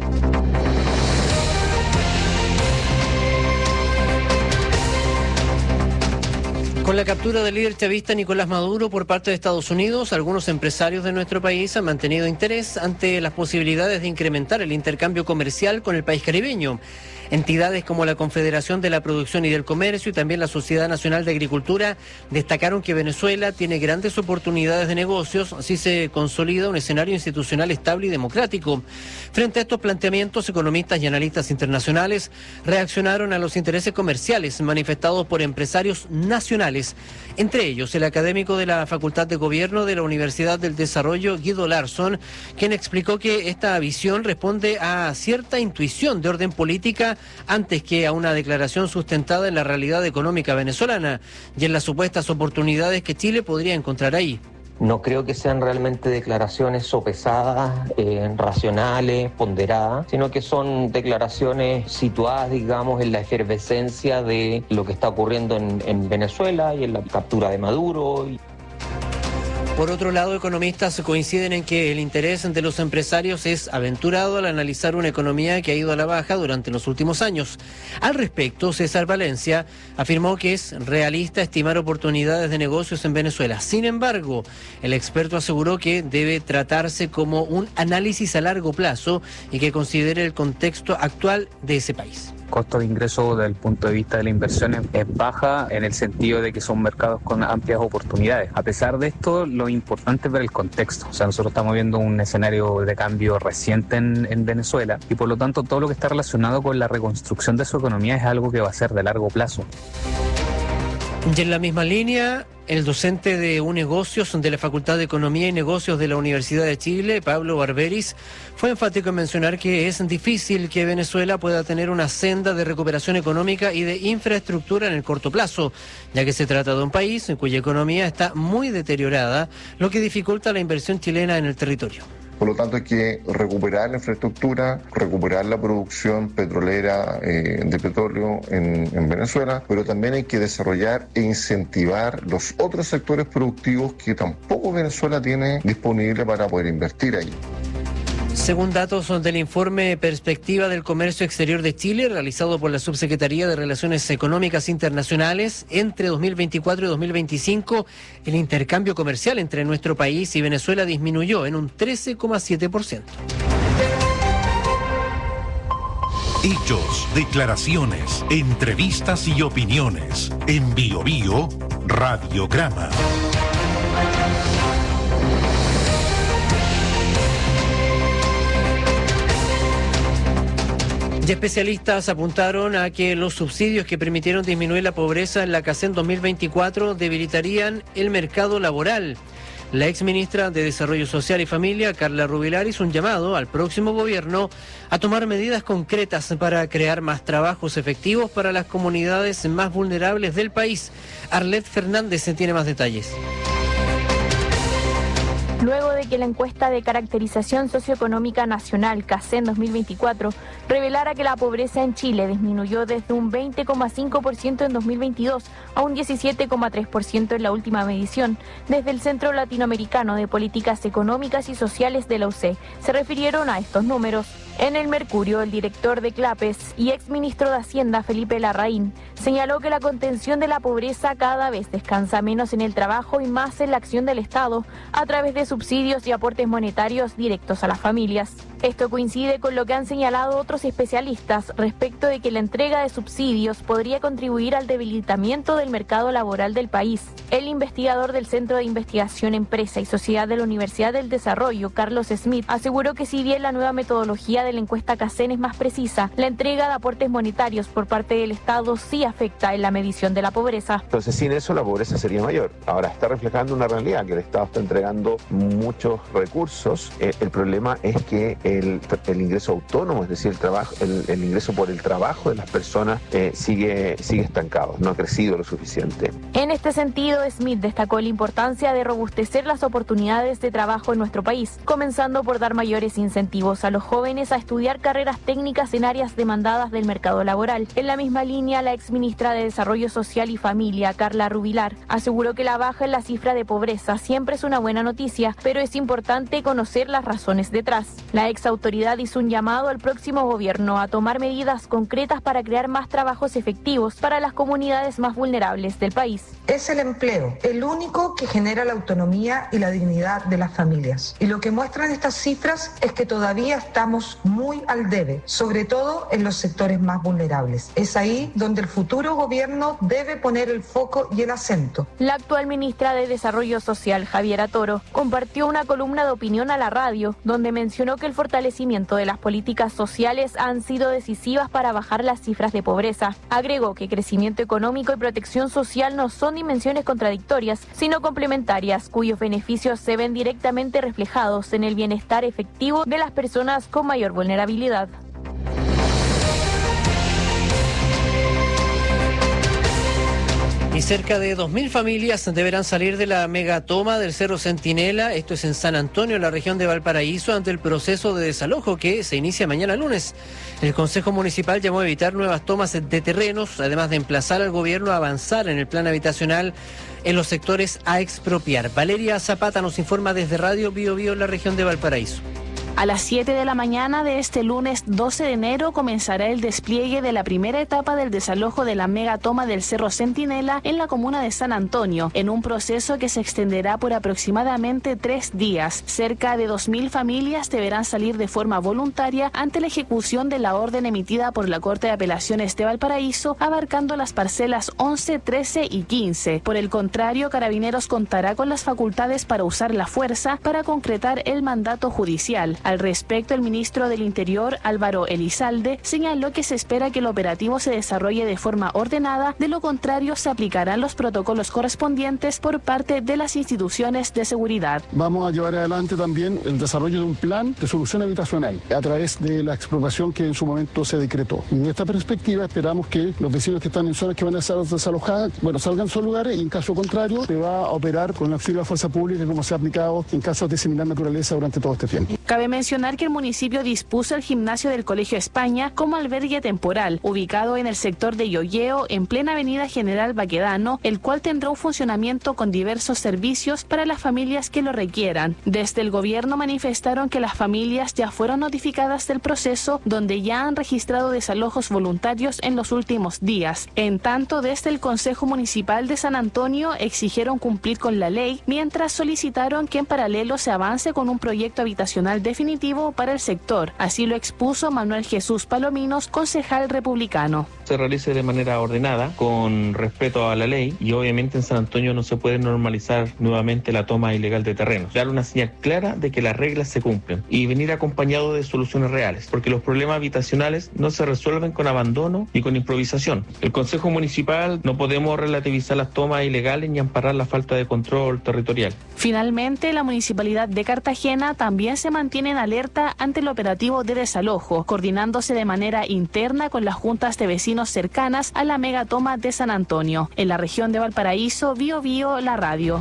Con la captura del líder chavista Nicolás Maduro por parte de Estados Unidos, algunos empresarios de nuestro país han mantenido interés ante las posibilidades de incrementar el intercambio comercial con el país caribeño. Entidades como la Confederación de la Producción y del Comercio y también la Sociedad Nacional de Agricultura destacaron que Venezuela tiene grandes oportunidades de negocios si se consolida un escenario institucional estable y democrático. Frente a estos planteamientos, economistas y analistas internacionales reaccionaron a los intereses comerciales manifestados por empresarios nacionales, entre ellos el académico de la Facultad de Gobierno de la Universidad del Desarrollo, Guido Larsson, quien explicó que esta visión responde a cierta intuición de orden política antes que a una declaración sustentada en la realidad económica venezolana y en las supuestas oportunidades que Chile podría encontrar ahí. No creo que sean realmente declaraciones sopesadas, racionales, ponderadas, sino que son declaraciones situadas, digamos, en la efervescencia de lo que está ocurriendo en Venezuela y en la captura de Maduro. Por otro lado, economistas coinciden en que el interés de los empresarios es aventurado al analizar una economía que ha ido a la baja durante los últimos años. Al respecto, César Valencia afirmó que es realista estimar oportunidades de negocios en Venezuela. Sin embargo, el experto aseguró que debe tratarse como un análisis a largo plazo y que considere el contexto actual de ese país. Costo de ingreso desde el punto de vista de la inversión es baja en el sentido de que son mercados con amplias oportunidades. A pesar de esto, lo importante es ver el contexto. O sea, nosotros estamos viendo un escenario de cambio reciente en Venezuela y por lo tanto todo lo que está relacionado con la reconstrucción de su economía es algo que va a ser de largo plazo. Y en la misma línea, el docente de UNegocios de la Facultad de Economía y Negocios de la Universidad de Chile, Pablo Barberis, fue enfático en mencionar que es difícil que Venezuela pueda tener una senda de recuperación económica y de infraestructura en el corto plazo, ya que se trata de un país en cuya economía está muy deteriorada, lo que dificulta la inversión chilena en el territorio. Por lo tanto, hay que recuperar la infraestructura, recuperar la producción petrolera de petróleo en Venezuela, pero también hay que desarrollar e incentivar los otros sectores productivos que tampoco Venezuela tiene disponible para poder invertir ahí. Según datos del informe Perspectiva del Comercio Exterior de Chile, realizado por la Subsecretaría de Relaciones Económicas Internacionales, entre 2024 y 2025, el intercambio comercial entre nuestro país y Venezuela disminuyó en un 13,7%. Hechos, declaraciones, entrevistas y opiniones. En Bio Bio, Radiograma. Y especialistas apuntaron a que los subsidios que permitieron disminuir la pobreza en la CACEN 2024 debilitarían el mercado laboral. La exministra de Desarrollo Social y Familia, Carla Rubilar, hizo un llamado al próximo gobierno a tomar medidas concretas para crear más trabajos efectivos para las comunidades más vulnerables del país. Arlet Fernández tiene más detalles. Luego de que la encuesta de caracterización socioeconómica nacional, CACEN 2024, revelara que la pobreza en Chile disminuyó desde un 20,5% en 2022 a un 17,3% en la última medición, desde el Centro Latinoamericano de Políticas Económicas y Sociales de la UC, se refirieron a estos números. En el Mercurio, el director de CLAPES y exministro de Hacienda, Felipe Larraín, señaló que la contención de la pobreza cada vez descansa menos en el trabajo y más en la acción del Estado a través de subsidios y aportes monetarios directos a las familias. Esto coincide con lo que han señalado otros especialistas respecto de que la entrega de subsidios podría contribuir al debilitamiento del mercado laboral del país. El investigador del Centro de Investigación Empresa y Sociedad de la Universidad del Desarrollo, Carlos Smith, aseguró que si bien la nueva metodología de la encuesta CACEN es más precisa, la entrega de aportes monetarios por parte del Estado sí afecta en la medición de la pobreza. Entonces, sin eso la pobreza sería mayor. Ahora, está reflejando una realidad, que el Estado está entregando muchos recursos. El problema es que el ingreso autónomo, es decir, el ingreso por el trabajo de las personas sigue estancado, no ha crecido lo suficiente. En este sentido, Smith destacó la importancia de robustecer las oportunidades de trabajo en nuestro país, comenzando por dar mayores incentivos a los jóvenes a estudiar carreras técnicas en áreas demandadas del mercado laboral. En la misma línea, la exministra de Desarrollo Social y Familia, Carla Rubilar, aseguró que la baja en la cifra de pobreza siempre es una buena noticia, pero es importante conocer las razones detrás. La exautoridad hizo un llamado al próximo gobierno a tomar medidas concretas para crear más trabajos efectivos para las comunidades más vulnerables del país. Es el empleo, el único que genera la autonomía y la dignidad de las familias. Y lo que muestran estas cifras es que todavía estamos muy al debe, sobre todo en los sectores más vulnerables. Es ahí donde el futuro gobierno debe poner el foco y el acento. La actual ministra de Desarrollo Social, Javiera Toro, compartió una columna de opinión a la radio, donde mencionó que el fortalecimiento de las políticas sociales han sido decisivas para bajar las cifras de pobreza. Agregó que crecimiento económico y protección social no son dimensiones contradictorias, sino complementarias, cuyos beneficios se ven directamente reflejados en el bienestar efectivo de las personas con mayor vulnerabilidad. Y cerca de 2.000 familias deberán salir de la megatoma del Cerro Centinela, esto es en San Antonio, en la región de Valparaíso, ante el proceso de desalojo que se inicia mañana lunes. El Consejo Municipal llamó a evitar nuevas tomas de terrenos, además de emplazar al gobierno a avanzar en el plan habitacional en los sectores a expropiar. Valeria Zapata nos informa desde Radio Bio Bio en la región de Valparaíso. A las 7 de la mañana de este lunes 12 de enero comenzará el despliegue de la primera etapa del desalojo de la megatoma del Cerro Centinela en la comuna de San Antonio, en un proceso que se extenderá por aproximadamente 3 días. Cerca de 2.000 familias deberán salir de forma voluntaria ante la ejecución de la orden emitida por la Corte de Apelaciones de Valparaíso, abarcando las parcelas 11, 13 y 15. Por el contrario, Carabineros contará con las facultades para usar la fuerza para concretar el mandato judicial. Al respecto, el ministro del Interior, Álvaro Elizalde, señaló que se espera que el operativo se desarrolle de forma ordenada, de lo contrario se aplicarán los protocolos correspondientes por parte de las instituciones de seguridad. Vamos a llevar adelante también el desarrollo de un plan de solución habitacional a través de la expropiación que en su momento se decretó. Y de esta perspectiva esperamos que los vecinos que están en zonas que van a ser desalojadas, salgan de sus lugares, y en caso contrario se va a operar con el auxilio de la fuerza pública como se ha aplicado en casos de similar naturaleza durante todo este tiempo. Cabe mencionar que el municipio dispuso el gimnasio del Colegio España como albergue temporal, ubicado en el sector de Yoyeo, en plena avenida General Baquedano, el cual tendrá un funcionamiento con diversos servicios para las familias que lo requieran. Desde el gobierno manifestaron que las familias ya fueron notificadas del proceso, donde ya han registrado desalojos voluntarios en los últimos días. En tanto, desde el Consejo Municipal de San Antonio exigieron cumplir con la ley, mientras solicitaron que en paralelo se avance con un proyecto habitacional definitivo para el sector. Así lo expuso Manuel Jesús Palominos, concejal republicano. Se realice de manera ordenada, con respeto a la ley, y obviamente en San Antonio no se puede normalizar nuevamente la toma ilegal de terrenos. Dar una señal clara de que las reglas se cumplen y venir acompañado de soluciones reales, porque los problemas habitacionales no se resuelven con abandono ni con improvisación. El Consejo Municipal no podemos relativizar las tomas ilegales ni amparar la falta de control territorial. Finalmente, la Municipalidad de Cartagena también se mantiene en alerta ante el operativo de desalojo, coordinándose de manera interna con las juntas de vecinos cercanas a la megatoma de San Antonio. En la región de Valparaíso, Biobío, la radio.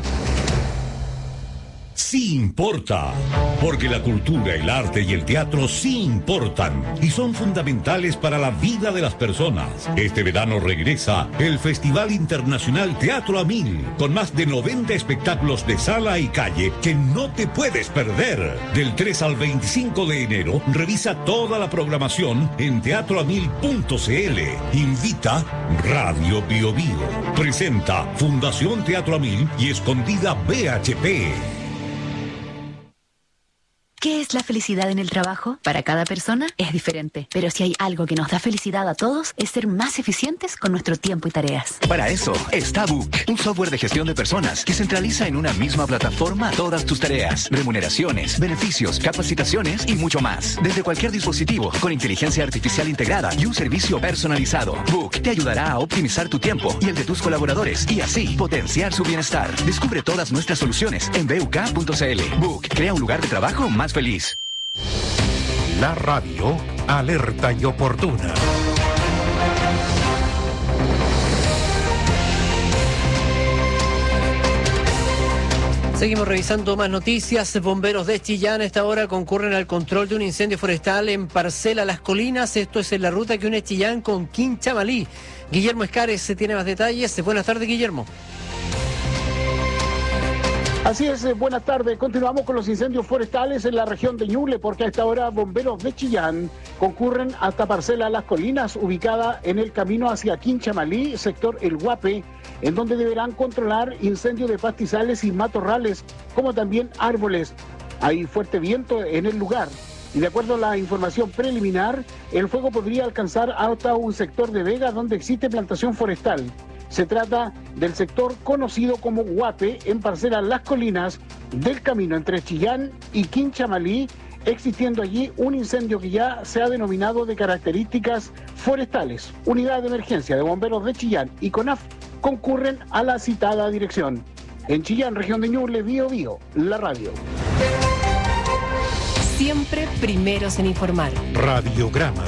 Sí importa, porque la cultura, el arte y el teatro sí importan y son fundamentales para la vida de las personas. Este verano regresa el Festival Internacional Teatro a Mil, con más de 90 espectáculos de sala y calle que no te puedes perder. Del 3 al 25 de enero, revisa toda la programación en teatroamil.cl. Invita Radio Biobío. Presenta Fundación Teatro a Mil y Escondida BHP. ¿Qué es la felicidad en el trabajo? Para cada persona es diferente, pero si hay algo que nos da felicidad a todos es ser más eficientes con nuestro tiempo y tareas. Para eso está Book, un software de gestión de personas que centraliza en una misma plataforma todas tus tareas, remuneraciones, beneficios, capacitaciones y mucho más. Desde cualquier dispositivo, con inteligencia artificial integrada y un servicio personalizado. Book te ayudará a optimizar tu tiempo y el de tus colaboradores y así potenciar su bienestar. Descubre todas nuestras soluciones en buk.cl. Book crea un lugar de trabajo más feliz. La radio, alerta y oportuna. Seguimos revisando más noticias. Bomberos de Chillán a esta hora concurren al control de un incendio forestal en Parcela Las Colinas. Esto es en la ruta que une Chillán con Quinchamalí. Guillermo Escares tiene más detalles. Buenas tardes, Guillermo. Así es, buenas tardes. Continuamos con los incendios forestales en la región de Ñuble, porque a esta hora bomberos de Chillán concurren hasta Parcela Las Colinas, ubicada en el camino hacia Quinchamalí, sector El Guape, en donde deberán controlar incendios de pastizales y matorrales, como también árboles. Hay fuerte viento en el lugar y de acuerdo a la información preliminar, el fuego podría alcanzar hasta un sector de Vega donde existe plantación forestal. Se trata del sector conocido como Guape, en Parcela Las Colinas, del camino entre Chillán y Quinchamalí, existiendo allí un incendio que ya se ha denominado de características forestales. Unidad de emergencia de bomberos de Chillán y CONAF concurren a la citada dirección. En Chillán, región de Ñuble, Biobío, la radio. Siempre primeros en informar. Radiograma.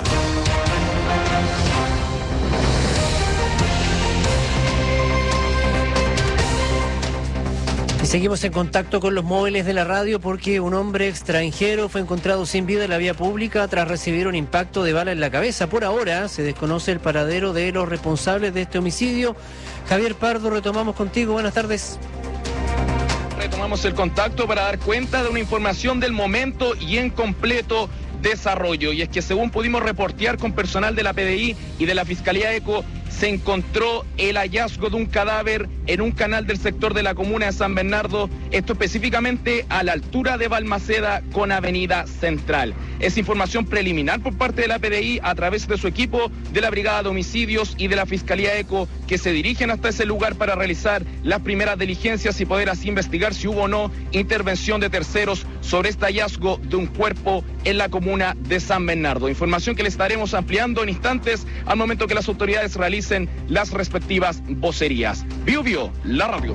Seguimos en contacto con los móviles de la radio porque un hombre extranjero fue encontrado sin vida en la vía pública tras recibir un impacto de bala en la cabeza. Por ahora se desconoce el paradero de los responsables de este homicidio. Javier Pardo, retomamos contigo. Buenas tardes. Retomamos el contacto para dar cuenta de una información del momento y en completo desarrollo. Y es que según pudimos reportear con personal de la PDI y de la Fiscalía ECO, se encontró el hallazgo de un cadáver en un canal del sector de la comuna de San Bernardo, esto específicamente a la altura de Balmaceda con Avenida Central. Es información preliminar por parte de la PDI a través de su equipo de la Brigada de Homicidios y de la Fiscalía ECO, que se dirigen hasta ese lugar para realizar las primeras diligencias y poder así investigar si hubo o no intervención de terceros sobre este hallazgo de un cuerpo en la comuna de San Bernardo. Información que le estaremos ampliando en instantes al momento que las autoridades realicen las respectivas vocerías. Bio Bio, la radio.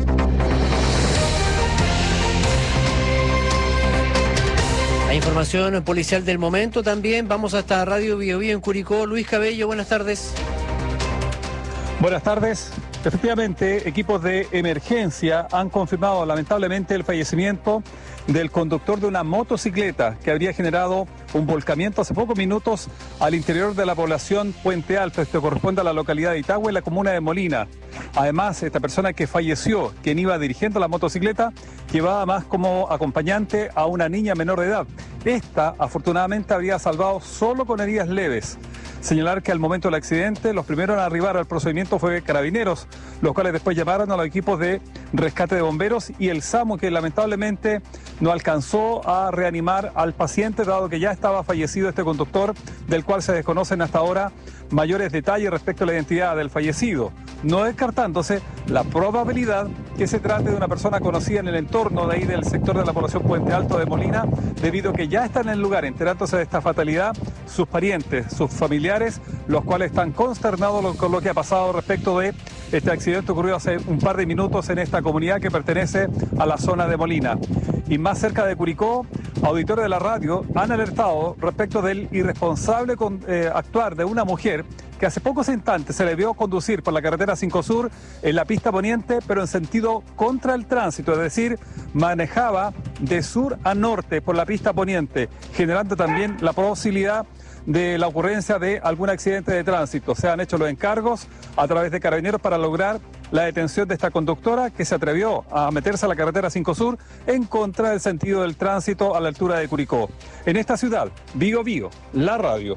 La información policial del momento también. Vamos hasta Radio Bio Bio en Curicó. Luis Cabello, buenas tardes. Buenas tardes. Efectivamente, equipos de emergencia han confirmado lamentablemente el fallecimiento del conductor de una motocicleta que habría generado un volcamiento hace pocos minutos al interior de la población Puente Alto. Esto corresponde a la localidad de Itagüe, en la comuna de Molina. Además, esta persona que falleció, quien iba dirigiendo la motocicleta, llevaba más como acompañante a una niña menor de edad. Esta, afortunadamente, habría salvado solo con heridas leves. Señalar que al momento del accidente, los primeros en arribar al procedimiento fue Carabineros, los cuales después llamaron a los equipos de rescate de bomberos y el SAMU, que lamentablemente no alcanzó a reanimar al paciente, dado que ya estaba fallecido este conductor, del cual se desconocen hasta ahora mayores detalles respecto a la identidad del fallecido, no descartándose la probabilidad que se trate de una persona conocida en el entorno de ahí del sector de la población Puente Alto de Molina, debido a que ya están en el lugar enterándose de esta fatalidad sus parientes, sus familiares, los cuales están consternados con lo que ha pasado respecto de este accidente ocurrido hace un par de minutos en esta comunidad que pertenece a la zona de Molina. Y más cerca de Curicó, auditores de la radio han alertado respecto del irresponsable actuar de una mujer que hace pocos instantes se le vio conducir por la carretera 5 Sur en la pista poniente, pero en sentido contra el tránsito, es decir, manejaba de sur a norte por la pista poniente, generando también la posibilidad de la ocurrencia de algún accidente de tránsito. Se han hecho los encargos a través de Carabineros para lograr la detención de esta conductora que se atrevió a meterse a la carretera 5 Sur en contra del sentido del tránsito a la altura de Curicó. En esta ciudad, Bio Bio, la radio.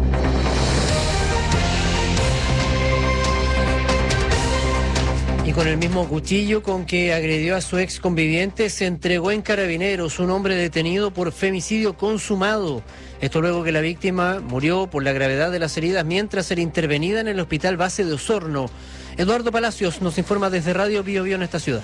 Y con el mismo cuchillo con que agredió a su ex conviviente, se entregó en Carabineros un hombre detenido por femicidio consumado. Esto luego que la víctima murió por la gravedad de las heridas mientras era intervenida en el Hospital Base de Osorno. Eduardo Palacios nos informa desde Radio Bio Bio en esta ciudad.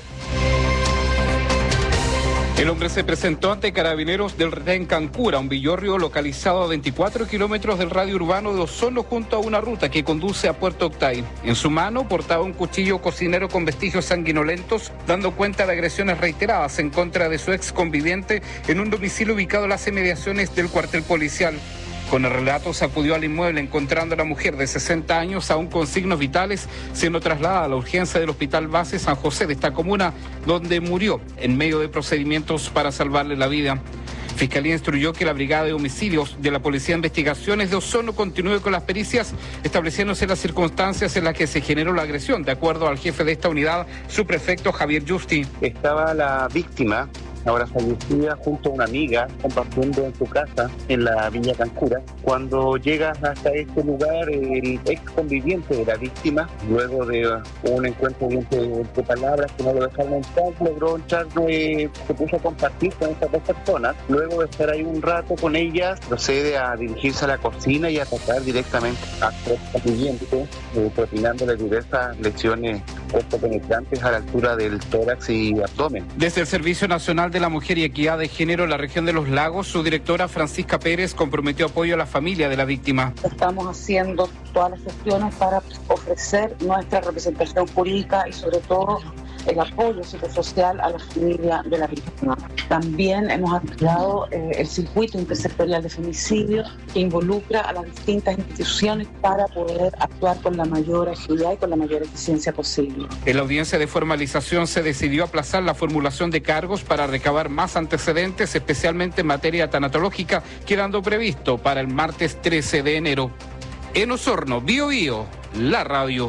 El hombre se presentó ante Carabineros del retén Cancura, un villorrio localizado a 24 kilómetros del radio urbano de Osorno, junto a una ruta que conduce a Puerto Octay. En su mano portaba un cuchillo cocinero con vestigios sanguinolentos, dando cuenta de agresiones reiteradas en contra de su ex conviviente en un domicilio ubicado en las inmediaciones del cuartel policial. Con el relato se acudió al inmueble encontrando a la mujer de 60 años aún con signos vitales, siendo trasladada a la urgencia del Hospital Base San José de esta comuna, donde murió en medio de procedimientos para salvarle la vida. Fiscalía instruyó que la Brigada de Homicidios de la Policía de Investigaciones de Osorno continúe con las pericias, estableciéndose las circunstancias en las que se generó la agresión, de acuerdo al jefe de esta unidad, subprefecto Javier Justi. Estaba la víctima, ahora fallecida, junto a una amiga, compartiendo en su casa en la Villa Cancura. Cuando llegas hasta este lugar, el ex conviviente de la víctima, luego de un encuentro de palabras que no lo dejaron entrar, logró entrar, se puso a compartir con estas dos personas. Luego de estar ahí un rato con ellas, procede a dirigirse a la cocina y a atacar directamente al ex conviviente, propinándole diversas lesiones penetrantes a la altura del tórax y abdomen. Desde el Servicio Nacional de la Mujer y Equidad de Género en la región de Los Lagos, su directora Francisca Pérez comprometió apoyo a la familia de la víctima. Estamos haciendo todas las gestiones para ofrecer nuestra representación jurídica y sobre todo el apoyo psicosocial a la familia de la víctima. También hemos activado el circuito intersectorial de femicidio que involucra a las distintas instituciones para poder actuar con la mayor agilidad y con la mayor eficiencia posible. En la audiencia de formalización se decidió aplazar la formulación de cargos para recabar más antecedentes, especialmente en materia tanatológica, quedando previsto para el martes 13 de enero. En Osorno, Bio Bio, la radio.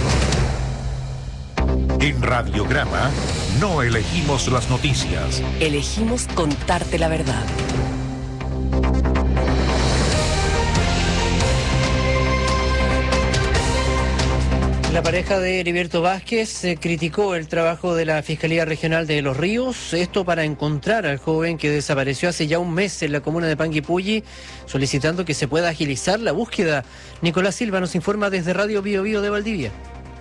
En Radiograma no elegimos las noticias. Elegimos contarte la verdad. La pareja de Heriberto Vázquez criticó el trabajo de la Fiscalía Regional de Los Ríos, esto para encontrar al joven que desapareció hace ya un mes en la comuna de Panguipulli, solicitando que se pueda agilizar la búsqueda. Nicolás Silva nos informa desde Radio Bio Bio de Valdivia.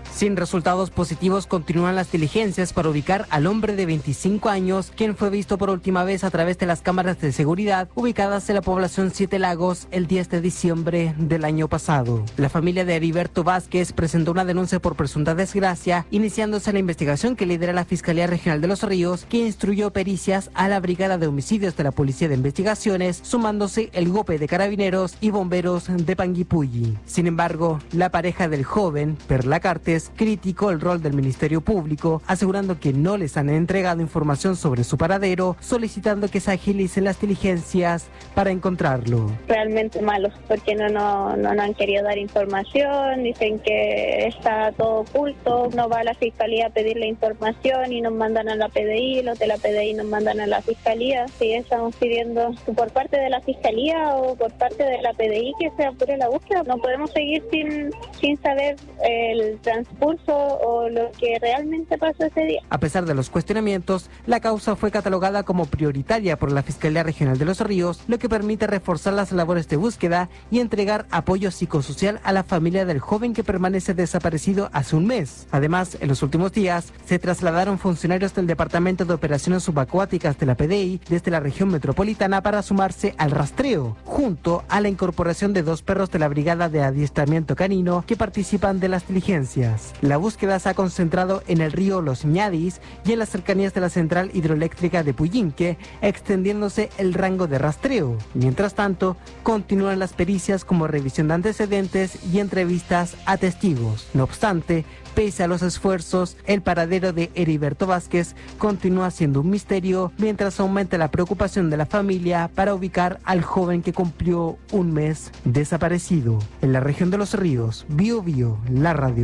Sin resultados positivos, continúan las diligencias para ubicar al hombre de 25 años, quien fue visto por última vez a través de las cámaras de seguridad ubicadas en la población Siete Lagos el 10 de diciembre del año pasado. La familia de Heriberto Vázquez presentó una denuncia por presunta desgracia, iniciándose la investigación que lidera la Fiscalía Regional de Los Ríos, que instruyó pericias a la Brigada de Homicidios de la Policía de Investigaciones, sumándose el GOPE de Carabineros y bomberos de Panguipulli. Sin embargo, la pareja del joven, Perla Cartes, criticó el rol del Ministerio Público, asegurando que no les han entregado información sobre su paradero, solicitando que se agilicen las diligencias para encontrarlo. Realmente malos, porque no han querido dar información, dicen que está todo oculto, no va a la Fiscalía a pedir la información y nos mandan a la PDI, los de la PDI nos mandan a la Fiscalía. Sí, estamos pidiendo por parte de la Fiscalía o por parte de la PDI que se apure la búsqueda. No podemos seguir sin saber el transcurso o lo que realmente pasó ese día. A pesar de los cuestionamientos, la causa fue catalogada como prioritaria por la Fiscalía Regional de Los Ríos, lo que permite reforzar las labores de búsqueda y entregar apoyo psicosocial a la familia del joven que permanece desaparecido hace un mes. Además, en los últimos días se trasladaron funcionarios del Departamento de Operaciones Subacuáticas de la PDI desde la región metropolitana para sumarse al rastreo, junto a la incorporación de 2 perros de la Brigada de Adiestramiento Canino que participan de las diligencias. La búsqueda se ha concentrado en el río Los Ñadis y en las cercanías de la central hidroeléctrica de Puyinque, extendiéndose el rango de rastreo. Mientras tanto, continúan las pericias como revisión de antecedentes y entrevistas a testigos. No obstante, pese a los esfuerzos, el paradero de Heriberto Vázquez continúa siendo un misterio, mientras aumenta la preocupación de la familia para ubicar al joven que cumplió un mes desaparecido. En la región de Los Ríos, Bio Bio, la radio.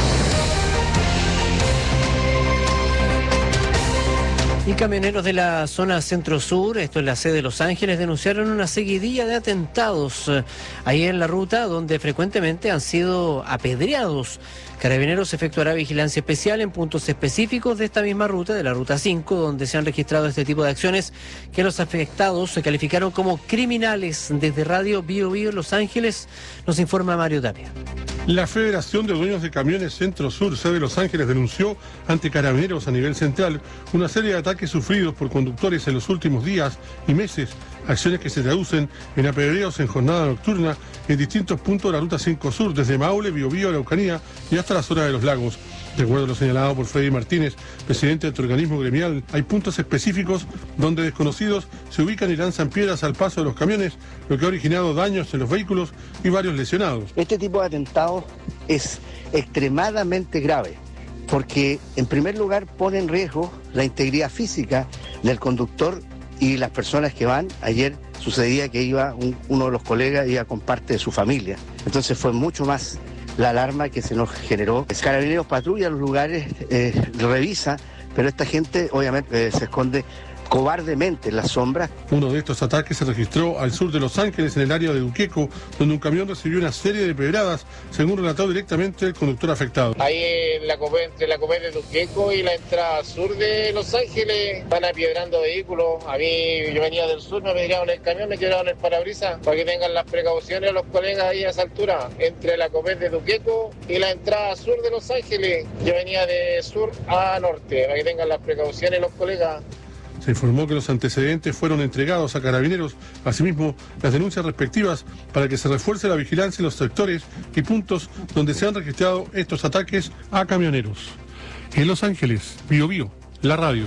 Y camioneros de la zona centro-sur, esto es la sede de Los Ángeles, denunciaron una seguidilla de atentados ahí en la ruta, donde frecuentemente han sido apedreados. Carabineros efectuará vigilancia especial en puntos específicos de esta misma ruta, de la ruta 5, donde se han registrado este tipo de acciones que los afectados se calificaron como criminales. Desde Radio Bio Bio Los Ángeles nos informa Mario Tapia. La Federación de Dueños de Camiones Centro-Sur, sede de Los Ángeles, denunció ante Carabineros a nivel central una serie de ataques sufridos por conductores en los últimos días y meses, acciones que se traducen en apedreos en jornada nocturna en distintos puntos de la Ruta 5 Sur, desde Maule, Biobío, Araucanía y hasta la zona de Los Lagos. De acuerdo a lo señalado por Freddy Martínez, presidente de este organismo gremial, hay puntos específicos donde desconocidos se ubican y lanzan piedras al paso de los camiones, lo que ha originado daños en los vehículos y varios lesionados. Este tipo de atentados es extremadamente grave, porque en primer lugar pone en riesgo la integridad física del conductor y las personas que van. Ayer sucedía que iba uno de los colegas, iba con parte de su familia, entonces fue mucho más la alarma que se nos generó. Carabineros patrulla los lugares, revisa, pero esta gente obviamente se esconde cobardemente en las sombras. Uno de estos ataques se registró al sur de Los Ángeles, en el área de Duqueco, donde un camión recibió una serie de pedradas, según relató directamente el conductor afectado. Ahí entre la Copé de Duqueco y la entrada sur de Los Ángeles van apiedrando vehículos. A mí, yo venía del sur, me apedrearon el camión, me quebraron el parabrisas, para que tengan las precauciones los colegas ahí a esa altura. Entre la Copé de Duqueco y la entrada sur de Los Ángeles, yo venía de sur a norte, para que tengan las precauciones los colegas. Se informó que los antecedentes fueron entregados a Carabineros, asimismo las denuncias respectivas para que se refuerce la vigilancia en los sectores y puntos donde se han registrado estos ataques a camioneros. En Los Ángeles, Bio Bio, la radio.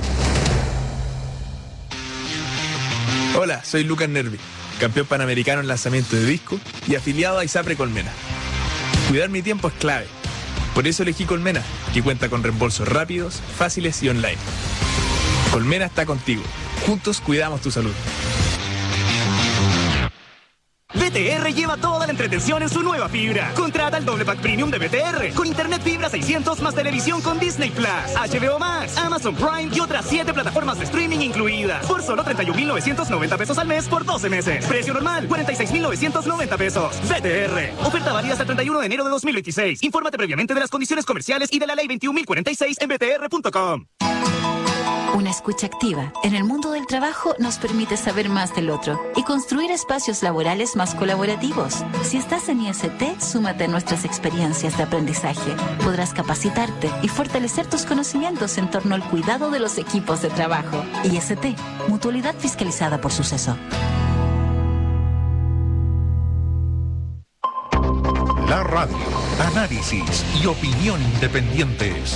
Hola, soy Lucas Nervi, campeón panamericano en lanzamiento de disco y afiliado a ISAPRE Colmena. Cuidar mi tiempo es clave, por eso elegí Colmena, que cuenta con reembolsos rápidos, fáciles y online. Colmena está contigo. Juntos cuidamos tu salud. BTR lleva toda la entretención en su nueva fibra. Contrata el doble pack premium de BTR con internet fibra 600 más televisión con Disney Plus, HBO Max, Amazon Prime y otras 7 plataformas de streaming incluidas por solo 31.990 pesos al mes por 12 meses. Precio normal 46.990 pesos. BTR. Oferta válida hasta el 31 de enero de 2026. Infórmate previamente de las condiciones comerciales y de la ley 21.046 en btr.com. Una escucha activa en el mundo del trabajo nos permite saber más del otro y construir espacios laborales más colaborativos. Si estás en IST, súmate a nuestras experiencias de aprendizaje. Podrás capacitarte y fortalecer tus conocimientos en torno al cuidado de los equipos de trabajo. IST, Mutualidad fiscalizada por Suceso. La radio, análisis y opinión independientes.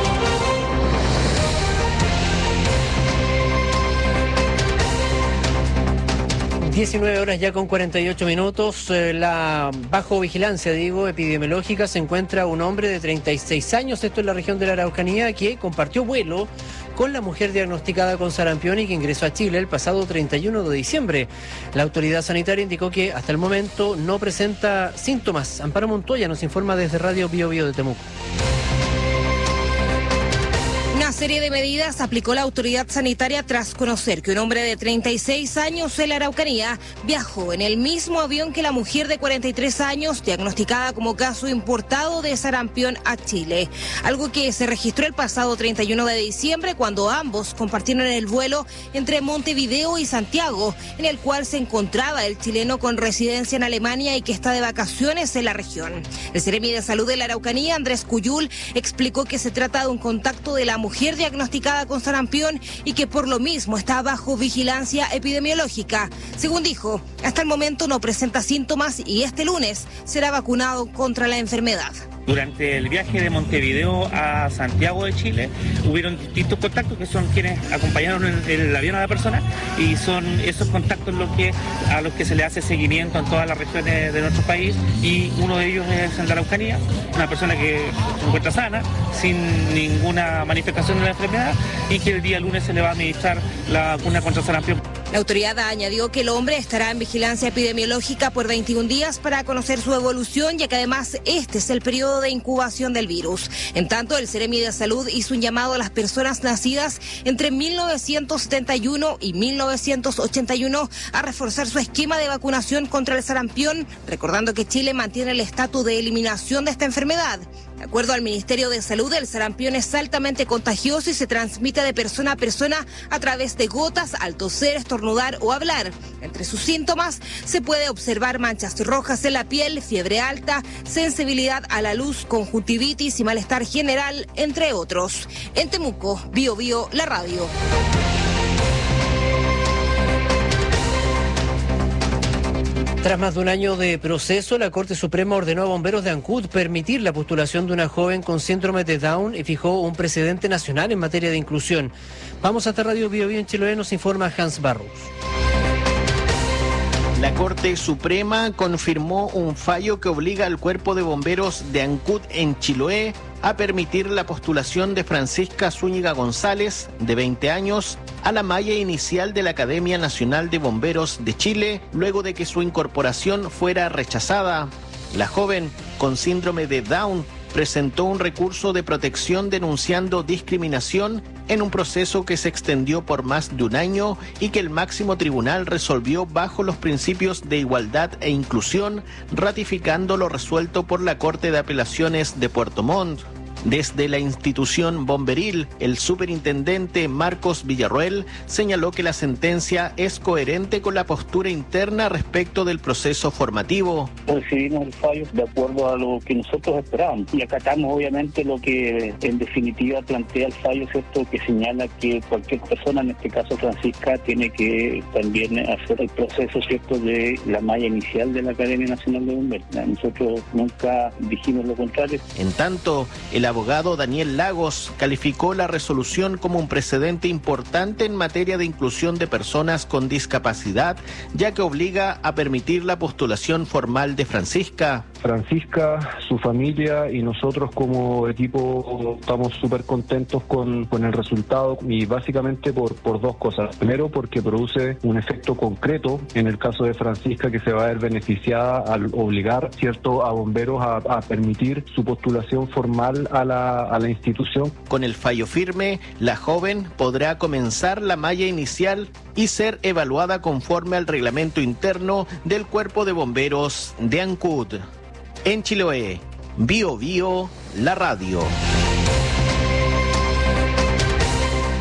19 horas ya con 48 minutos. Bajo vigilancia, epidemiológica, se encuentra un hombre de 36 años, esto en la región de la Araucanía, que compartió vuelo con la mujer diagnosticada con sarampión y que ingresó a Chile el pasado 31 de diciembre. La autoridad sanitaria indicó que hasta el momento no presenta síntomas. Amparo Montoya nos informa desde Radio Bio Bio de Temuco. Una serie de medidas aplicó la autoridad sanitaria tras conocer que un hombre de 36 años en la Araucanía viajó en el mismo avión que la mujer de 43 años diagnosticada como caso importado de sarampión a Chile. Algo que se registró el pasado 31 de diciembre cuando ambos compartieron el vuelo entre Montevideo y Santiago, en el cual se encontraba el chileno con residencia en Alemania y que está de vacaciones en la región. El Seremi de Salud de la Araucanía, Andrés Cuyul, explicó que se trata de un contacto de la mujer diagnosticada con sarampión y que por lo mismo está bajo vigilancia epidemiológica. Según dijo, hasta el momento no presenta síntomas y este lunes será vacunado contra la enfermedad. Durante el viaje de Montevideo a Santiago de Chile hubieron distintos contactos que son quienes acompañaron en el avión a la persona y son esos contactos a los que se le hace seguimiento en todas las regiones de nuestro país, y uno de ellos es en la Araucanía, una persona que se encuentra sana, sin ninguna manifestación de la enfermedad, y que el día lunes se le va a administrar la vacuna contra sarampión. La autoridad añadió que el hombre estará en vigilancia epidemiológica por 21 días para conocer su evolución, ya que además este es el periodo de incubación del virus. En tanto, el Seremi de Salud hizo un llamado a las personas nacidas entre 1971 y 1981 a reforzar su esquema de vacunación contra el sarampión, recordando que Chile mantiene el estatus de eliminación de esta enfermedad. De acuerdo al Ministerio de Salud, el sarampión es altamente contagioso y se transmite de persona a persona a través de gotas al toser, estornudar o hablar. Entre sus síntomas se puede observar manchas rojas en la piel, fiebre alta, sensibilidad a la luz, conjuntivitis y malestar general, entre otros. En Temuco, Bio Bio, la radio. Tras más de un año de proceso, la Corte Suprema ordenó a bomberos de Ancud permitir la postulación de una joven con síndrome de Down y fijó un precedente nacional en materia de inclusión. Vamos hasta Radio Bio Bio en Chiloé, nos informa Hans Barros. La Corte Suprema confirmó un fallo que obliga al Cuerpo de Bomberos de Ancud en Chiloé a permitir la postulación de Francisca Zúñiga González, de 20 años, a la malla inicial de la Academia Nacional de Bomberos de Chile, luego de que su incorporación fuera rechazada. La joven, con síndrome de Down, presentó un recurso de protección denunciando discriminación en un proceso que se extendió por más de un año y que el máximo tribunal resolvió bajo los principios de igualdad e inclusión, ratificando lo resuelto por la Corte de Apelaciones de Puerto Montt. Desde la institución bomberil, el superintendente Marcos Villarroel señaló que la sentencia es coherente con la postura interna respecto del proceso formativo. Recibimos el fallo de acuerdo a lo que nosotros esperábamos y acatamos obviamente lo que en definitiva plantea el fallo, ¿cierto?, que señala que cualquier persona, en este caso Francisca, tiene que también hacer el proceso, ¿cierto?, de la malla inicial de la Academia Nacional de Bomberos. Nosotros nunca dijimos lo contrario. En tanto, el abogado Daniel Lagos calificó la resolución como un precedente importante en materia de inclusión de personas con discapacidad, ya que obliga a permitir la postulación formal de Francisca. Francisca, su familia y nosotros como equipo estamos súper contentos con el resultado, y básicamente por dos cosas. Primero, porque produce un efecto concreto en el caso de Francisca, que se va a ver beneficiada al obligar, ¿cierto?, a bomberos a permitir su postulación formal a la institución. Con el fallo firme, la joven podrá comenzar la malla inicial y ser evaluada conforme al reglamento interno del Cuerpo de Bomberos de Ancud. En Chiloé, Bio Bio, la radio.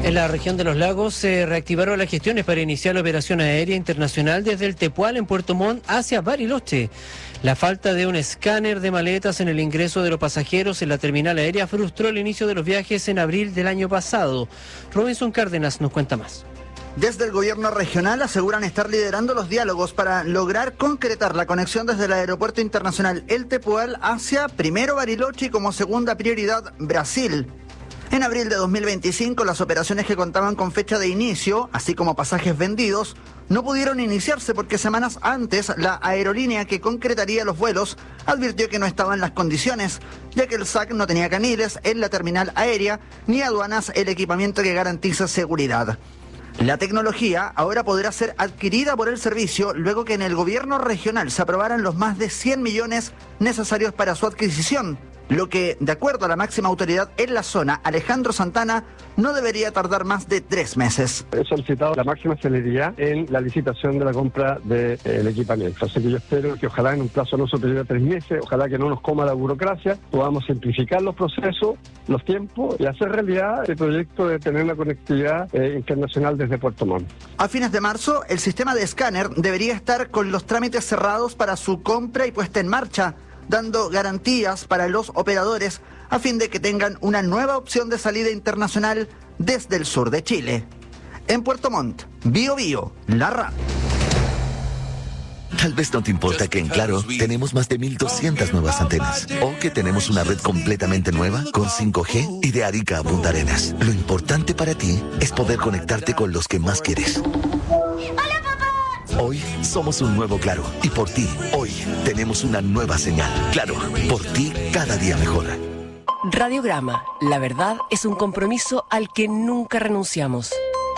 En la región de los lagos se reactivaron las gestiones para iniciar la operación aérea internacional desde el Tepual en Puerto Montt hacia Bariloche. La falta de un escáner de maletas en el ingreso de los pasajeros en la terminal aérea frustró el inicio de los viajes en abril del año pasado. Robinson Cárdenas nos cuenta más. Desde el gobierno regional aseguran estar liderando los diálogos para lograr concretar la conexión desde el aeropuerto internacional El Tepual hacia primero Bariloche y como segunda prioridad Brasil. En abril de 2025 las operaciones que contaban con fecha de inicio, así como pasajes vendidos, no pudieron iniciarse porque semanas antes la aerolínea que concretaría los vuelos advirtió que no estaban las condiciones, ya que el SAC no tenía caniles en la terminal aérea ni aduanas el equipamiento que garantiza seguridad. La tecnología ahora podrá ser adquirida por el servicio luego que en el gobierno regional se aprobaran los más de 100 millones necesarios para su adquisición, lo que, de acuerdo a la máxima autoridad en la zona, Alejandro Santana, no debería tardar más de 3 meses. He solicitado la máxima celeridad en la licitación de la compra del equipamiento. Así que yo espero que ojalá en un plazo no superior a 3 meses, ojalá que no nos coma la burocracia, podamos simplificar los procesos, los tiempos y hacer realidad el proyecto de tener una conectividad internacional desde Puerto Montt. A fines de marzo, el sistema de escáner debería estar con los trámites cerrados para su compra y puesta en marcha, dando garantías para los operadores a fin de que tengan una nueva opción de salida internacional desde el sur de Chile. En Puerto Montt, Bio Bio, la radio. Tal vez no te importa que en Claro tenemos más de 1.200 nuevas antenas o que tenemos una red completamente nueva con 5G y de Arica a Punta Arenas. Lo importante para ti es poder conectarte con los que más quieres. Hoy somos un nuevo Claro y por ti, hoy tenemos una nueva señal. Claro, por ti cada día mejor. Radiograma, la verdad es un compromiso al que nunca renunciamos.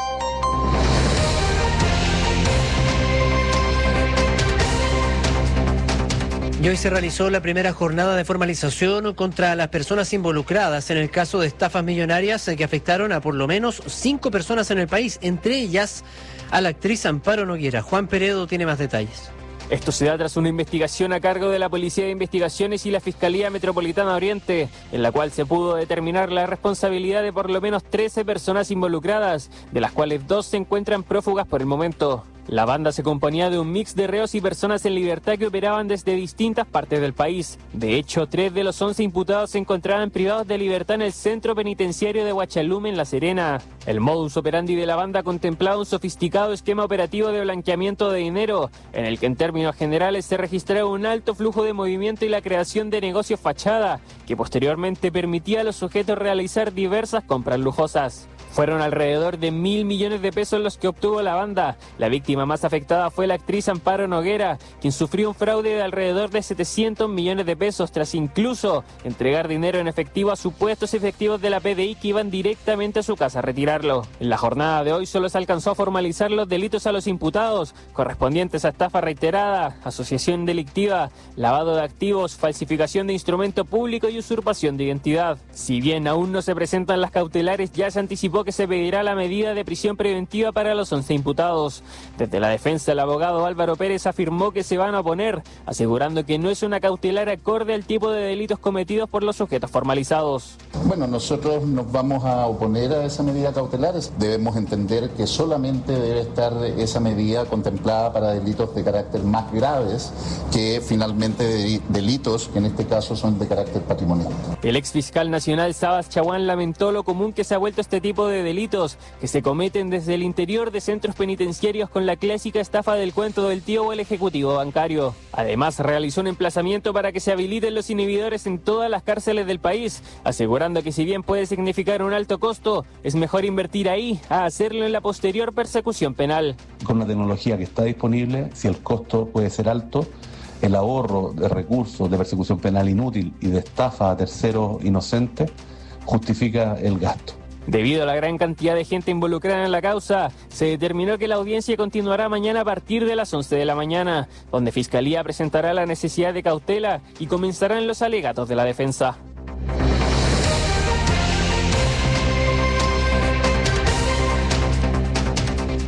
Y hoy se realizó la primera jornada de formalización contra las personas involucradas en el caso de estafas millonarias que afectaron a por lo menos 5 personas en el país, entre ellas a la actriz Amparo Noguera. Juan Peredo tiene más detalles. Esto se da tras una investigación a cargo de la Policía de Investigaciones y la Fiscalía Metropolitana Oriente, en la cual se pudo determinar la responsabilidad de por lo menos 13 personas involucradas, de las cuales 2 se encuentran prófugas por el momento. La banda se componía de un mix de reos y personas en libertad que operaban desde distintas partes del país. De hecho, 3 de los 11 imputados se encontraban privados de libertad en el centro penitenciario de Huachalume, en La Serena. El modus operandi de la banda contemplaba un sofisticado esquema operativo de blanqueamiento de dinero, en el que en términos generales se registraba un alto flujo de movimiento y la creación de negocios fachada, que posteriormente permitía a los sujetos realizar diversas compras lujosas. Fueron alrededor de 1.000 millones de pesos los que obtuvo la banda. La víctima más afectada fue la actriz Amparo Noguera, quien sufrió un fraude de alrededor de 700 millones de pesos tras incluso entregar dinero en efectivo a supuestos efectivos de la PDI que iban directamente a su casa a retirarlo. En la jornada de hoy solo se alcanzó a formalizar los delitos a los imputados, correspondientes a estafa reiterada, asociación delictiva, lavado de activos, falsificación de instrumento público y usurpación de identidad. Si bien aún no se presentan las cautelares, ya se anticipó que se pedirá la medida de prisión preventiva para los 11 imputados. Desde la defensa, el abogado Álvaro Pérez afirmó que se van a oponer, asegurando que no es una cautelar acorde al tipo de delitos cometidos por los sujetos formalizados. Bueno, nosotros nos vamos a oponer a esa medida cautelar. Debemos entender que solamente debe estar esa medida contemplada para delitos de carácter más graves que finalmente delitos que en este caso son de carácter patrimonial. El exfiscal nacional Sabas Chaguán lamentó lo común que se ha vuelto este tipo de delitos que se cometen desde el interior de centros penitenciarios con la clásica estafa del cuento del tío o el ejecutivo bancario. Además, realizó un emplazamiento para que se habiliten los inhibidores en todas las cárceles del país, asegurando que si bien puede significar un alto costo, es mejor invertir ahí a hacerlo en la posterior persecución penal. Con una tecnología que está disponible, si el costo puede ser alto, el ahorro de recursos de persecución penal inútil y de estafa a terceros inocentes justifica el gasto. Debido a la gran cantidad de gente involucrada en la causa, se determinó que la audiencia continuará mañana a partir de las 11 de la mañana, donde Fiscalía presentará la necesidad de cautela y comenzarán los alegatos de la defensa.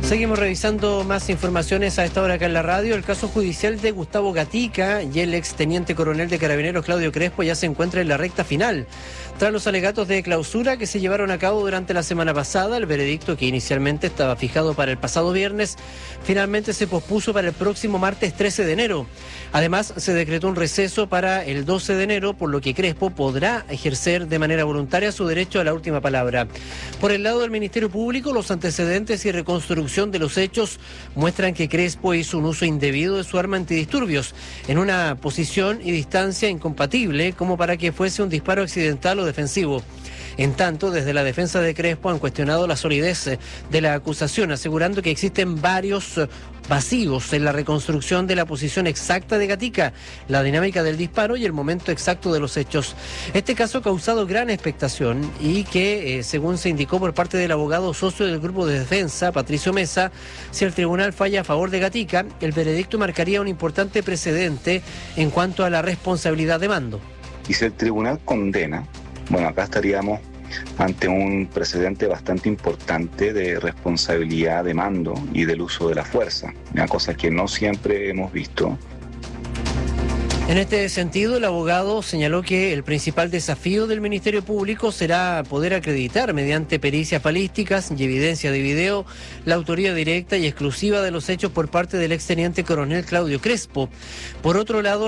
Seguimos revisando más informaciones a esta hora acá en la radio. El caso judicial de Gustavo Gatica y el exteniente coronel de Carabineros Claudio Crespo ya se encuentra en la recta final. Tras los alegatos de clausura que se llevaron a cabo durante la semana pasada, el veredicto, que inicialmente estaba fijado para el pasado viernes, finalmente se pospuso para el próximo martes 13 de enero. Además, se decretó un receso para el 12 de enero, por lo que Crespo podrá ejercer de manera voluntaria su derecho a la última palabra. Por el lado del Ministerio Público, los antecedentes y reconstrucción de los hechos muestran que Crespo hizo un uso indebido de su arma antidisturbios en una posición y distancia incompatible como para que fuese un disparo accidental o defensivo. En tanto, desde la defensa de Crespo han cuestionado la solidez de la acusación, asegurando que existen varios vacíos en la reconstrucción de la posición exacta de Gatica, la dinámica del disparo y el momento exacto de los hechos. Este caso ha causado gran expectación y que, según se indicó por parte del abogado socio del grupo de defensa, Patricio Mesa, si el tribunal falla a favor de Gatica, el veredicto marcaría un importante precedente en cuanto a la responsabilidad de mando. Y si el tribunal condena, bueno, acá estaríamos ante un precedente bastante importante de responsabilidad de mando y del uso de la fuerza, una cosa que no siempre hemos visto. En este sentido, el abogado señaló que el principal desafío del Ministerio Público será poder acreditar mediante pericias balísticas y evidencia de video la autoría directa y exclusiva de los hechos por parte del exteniente coronel Claudio Crespo. Por otro lado,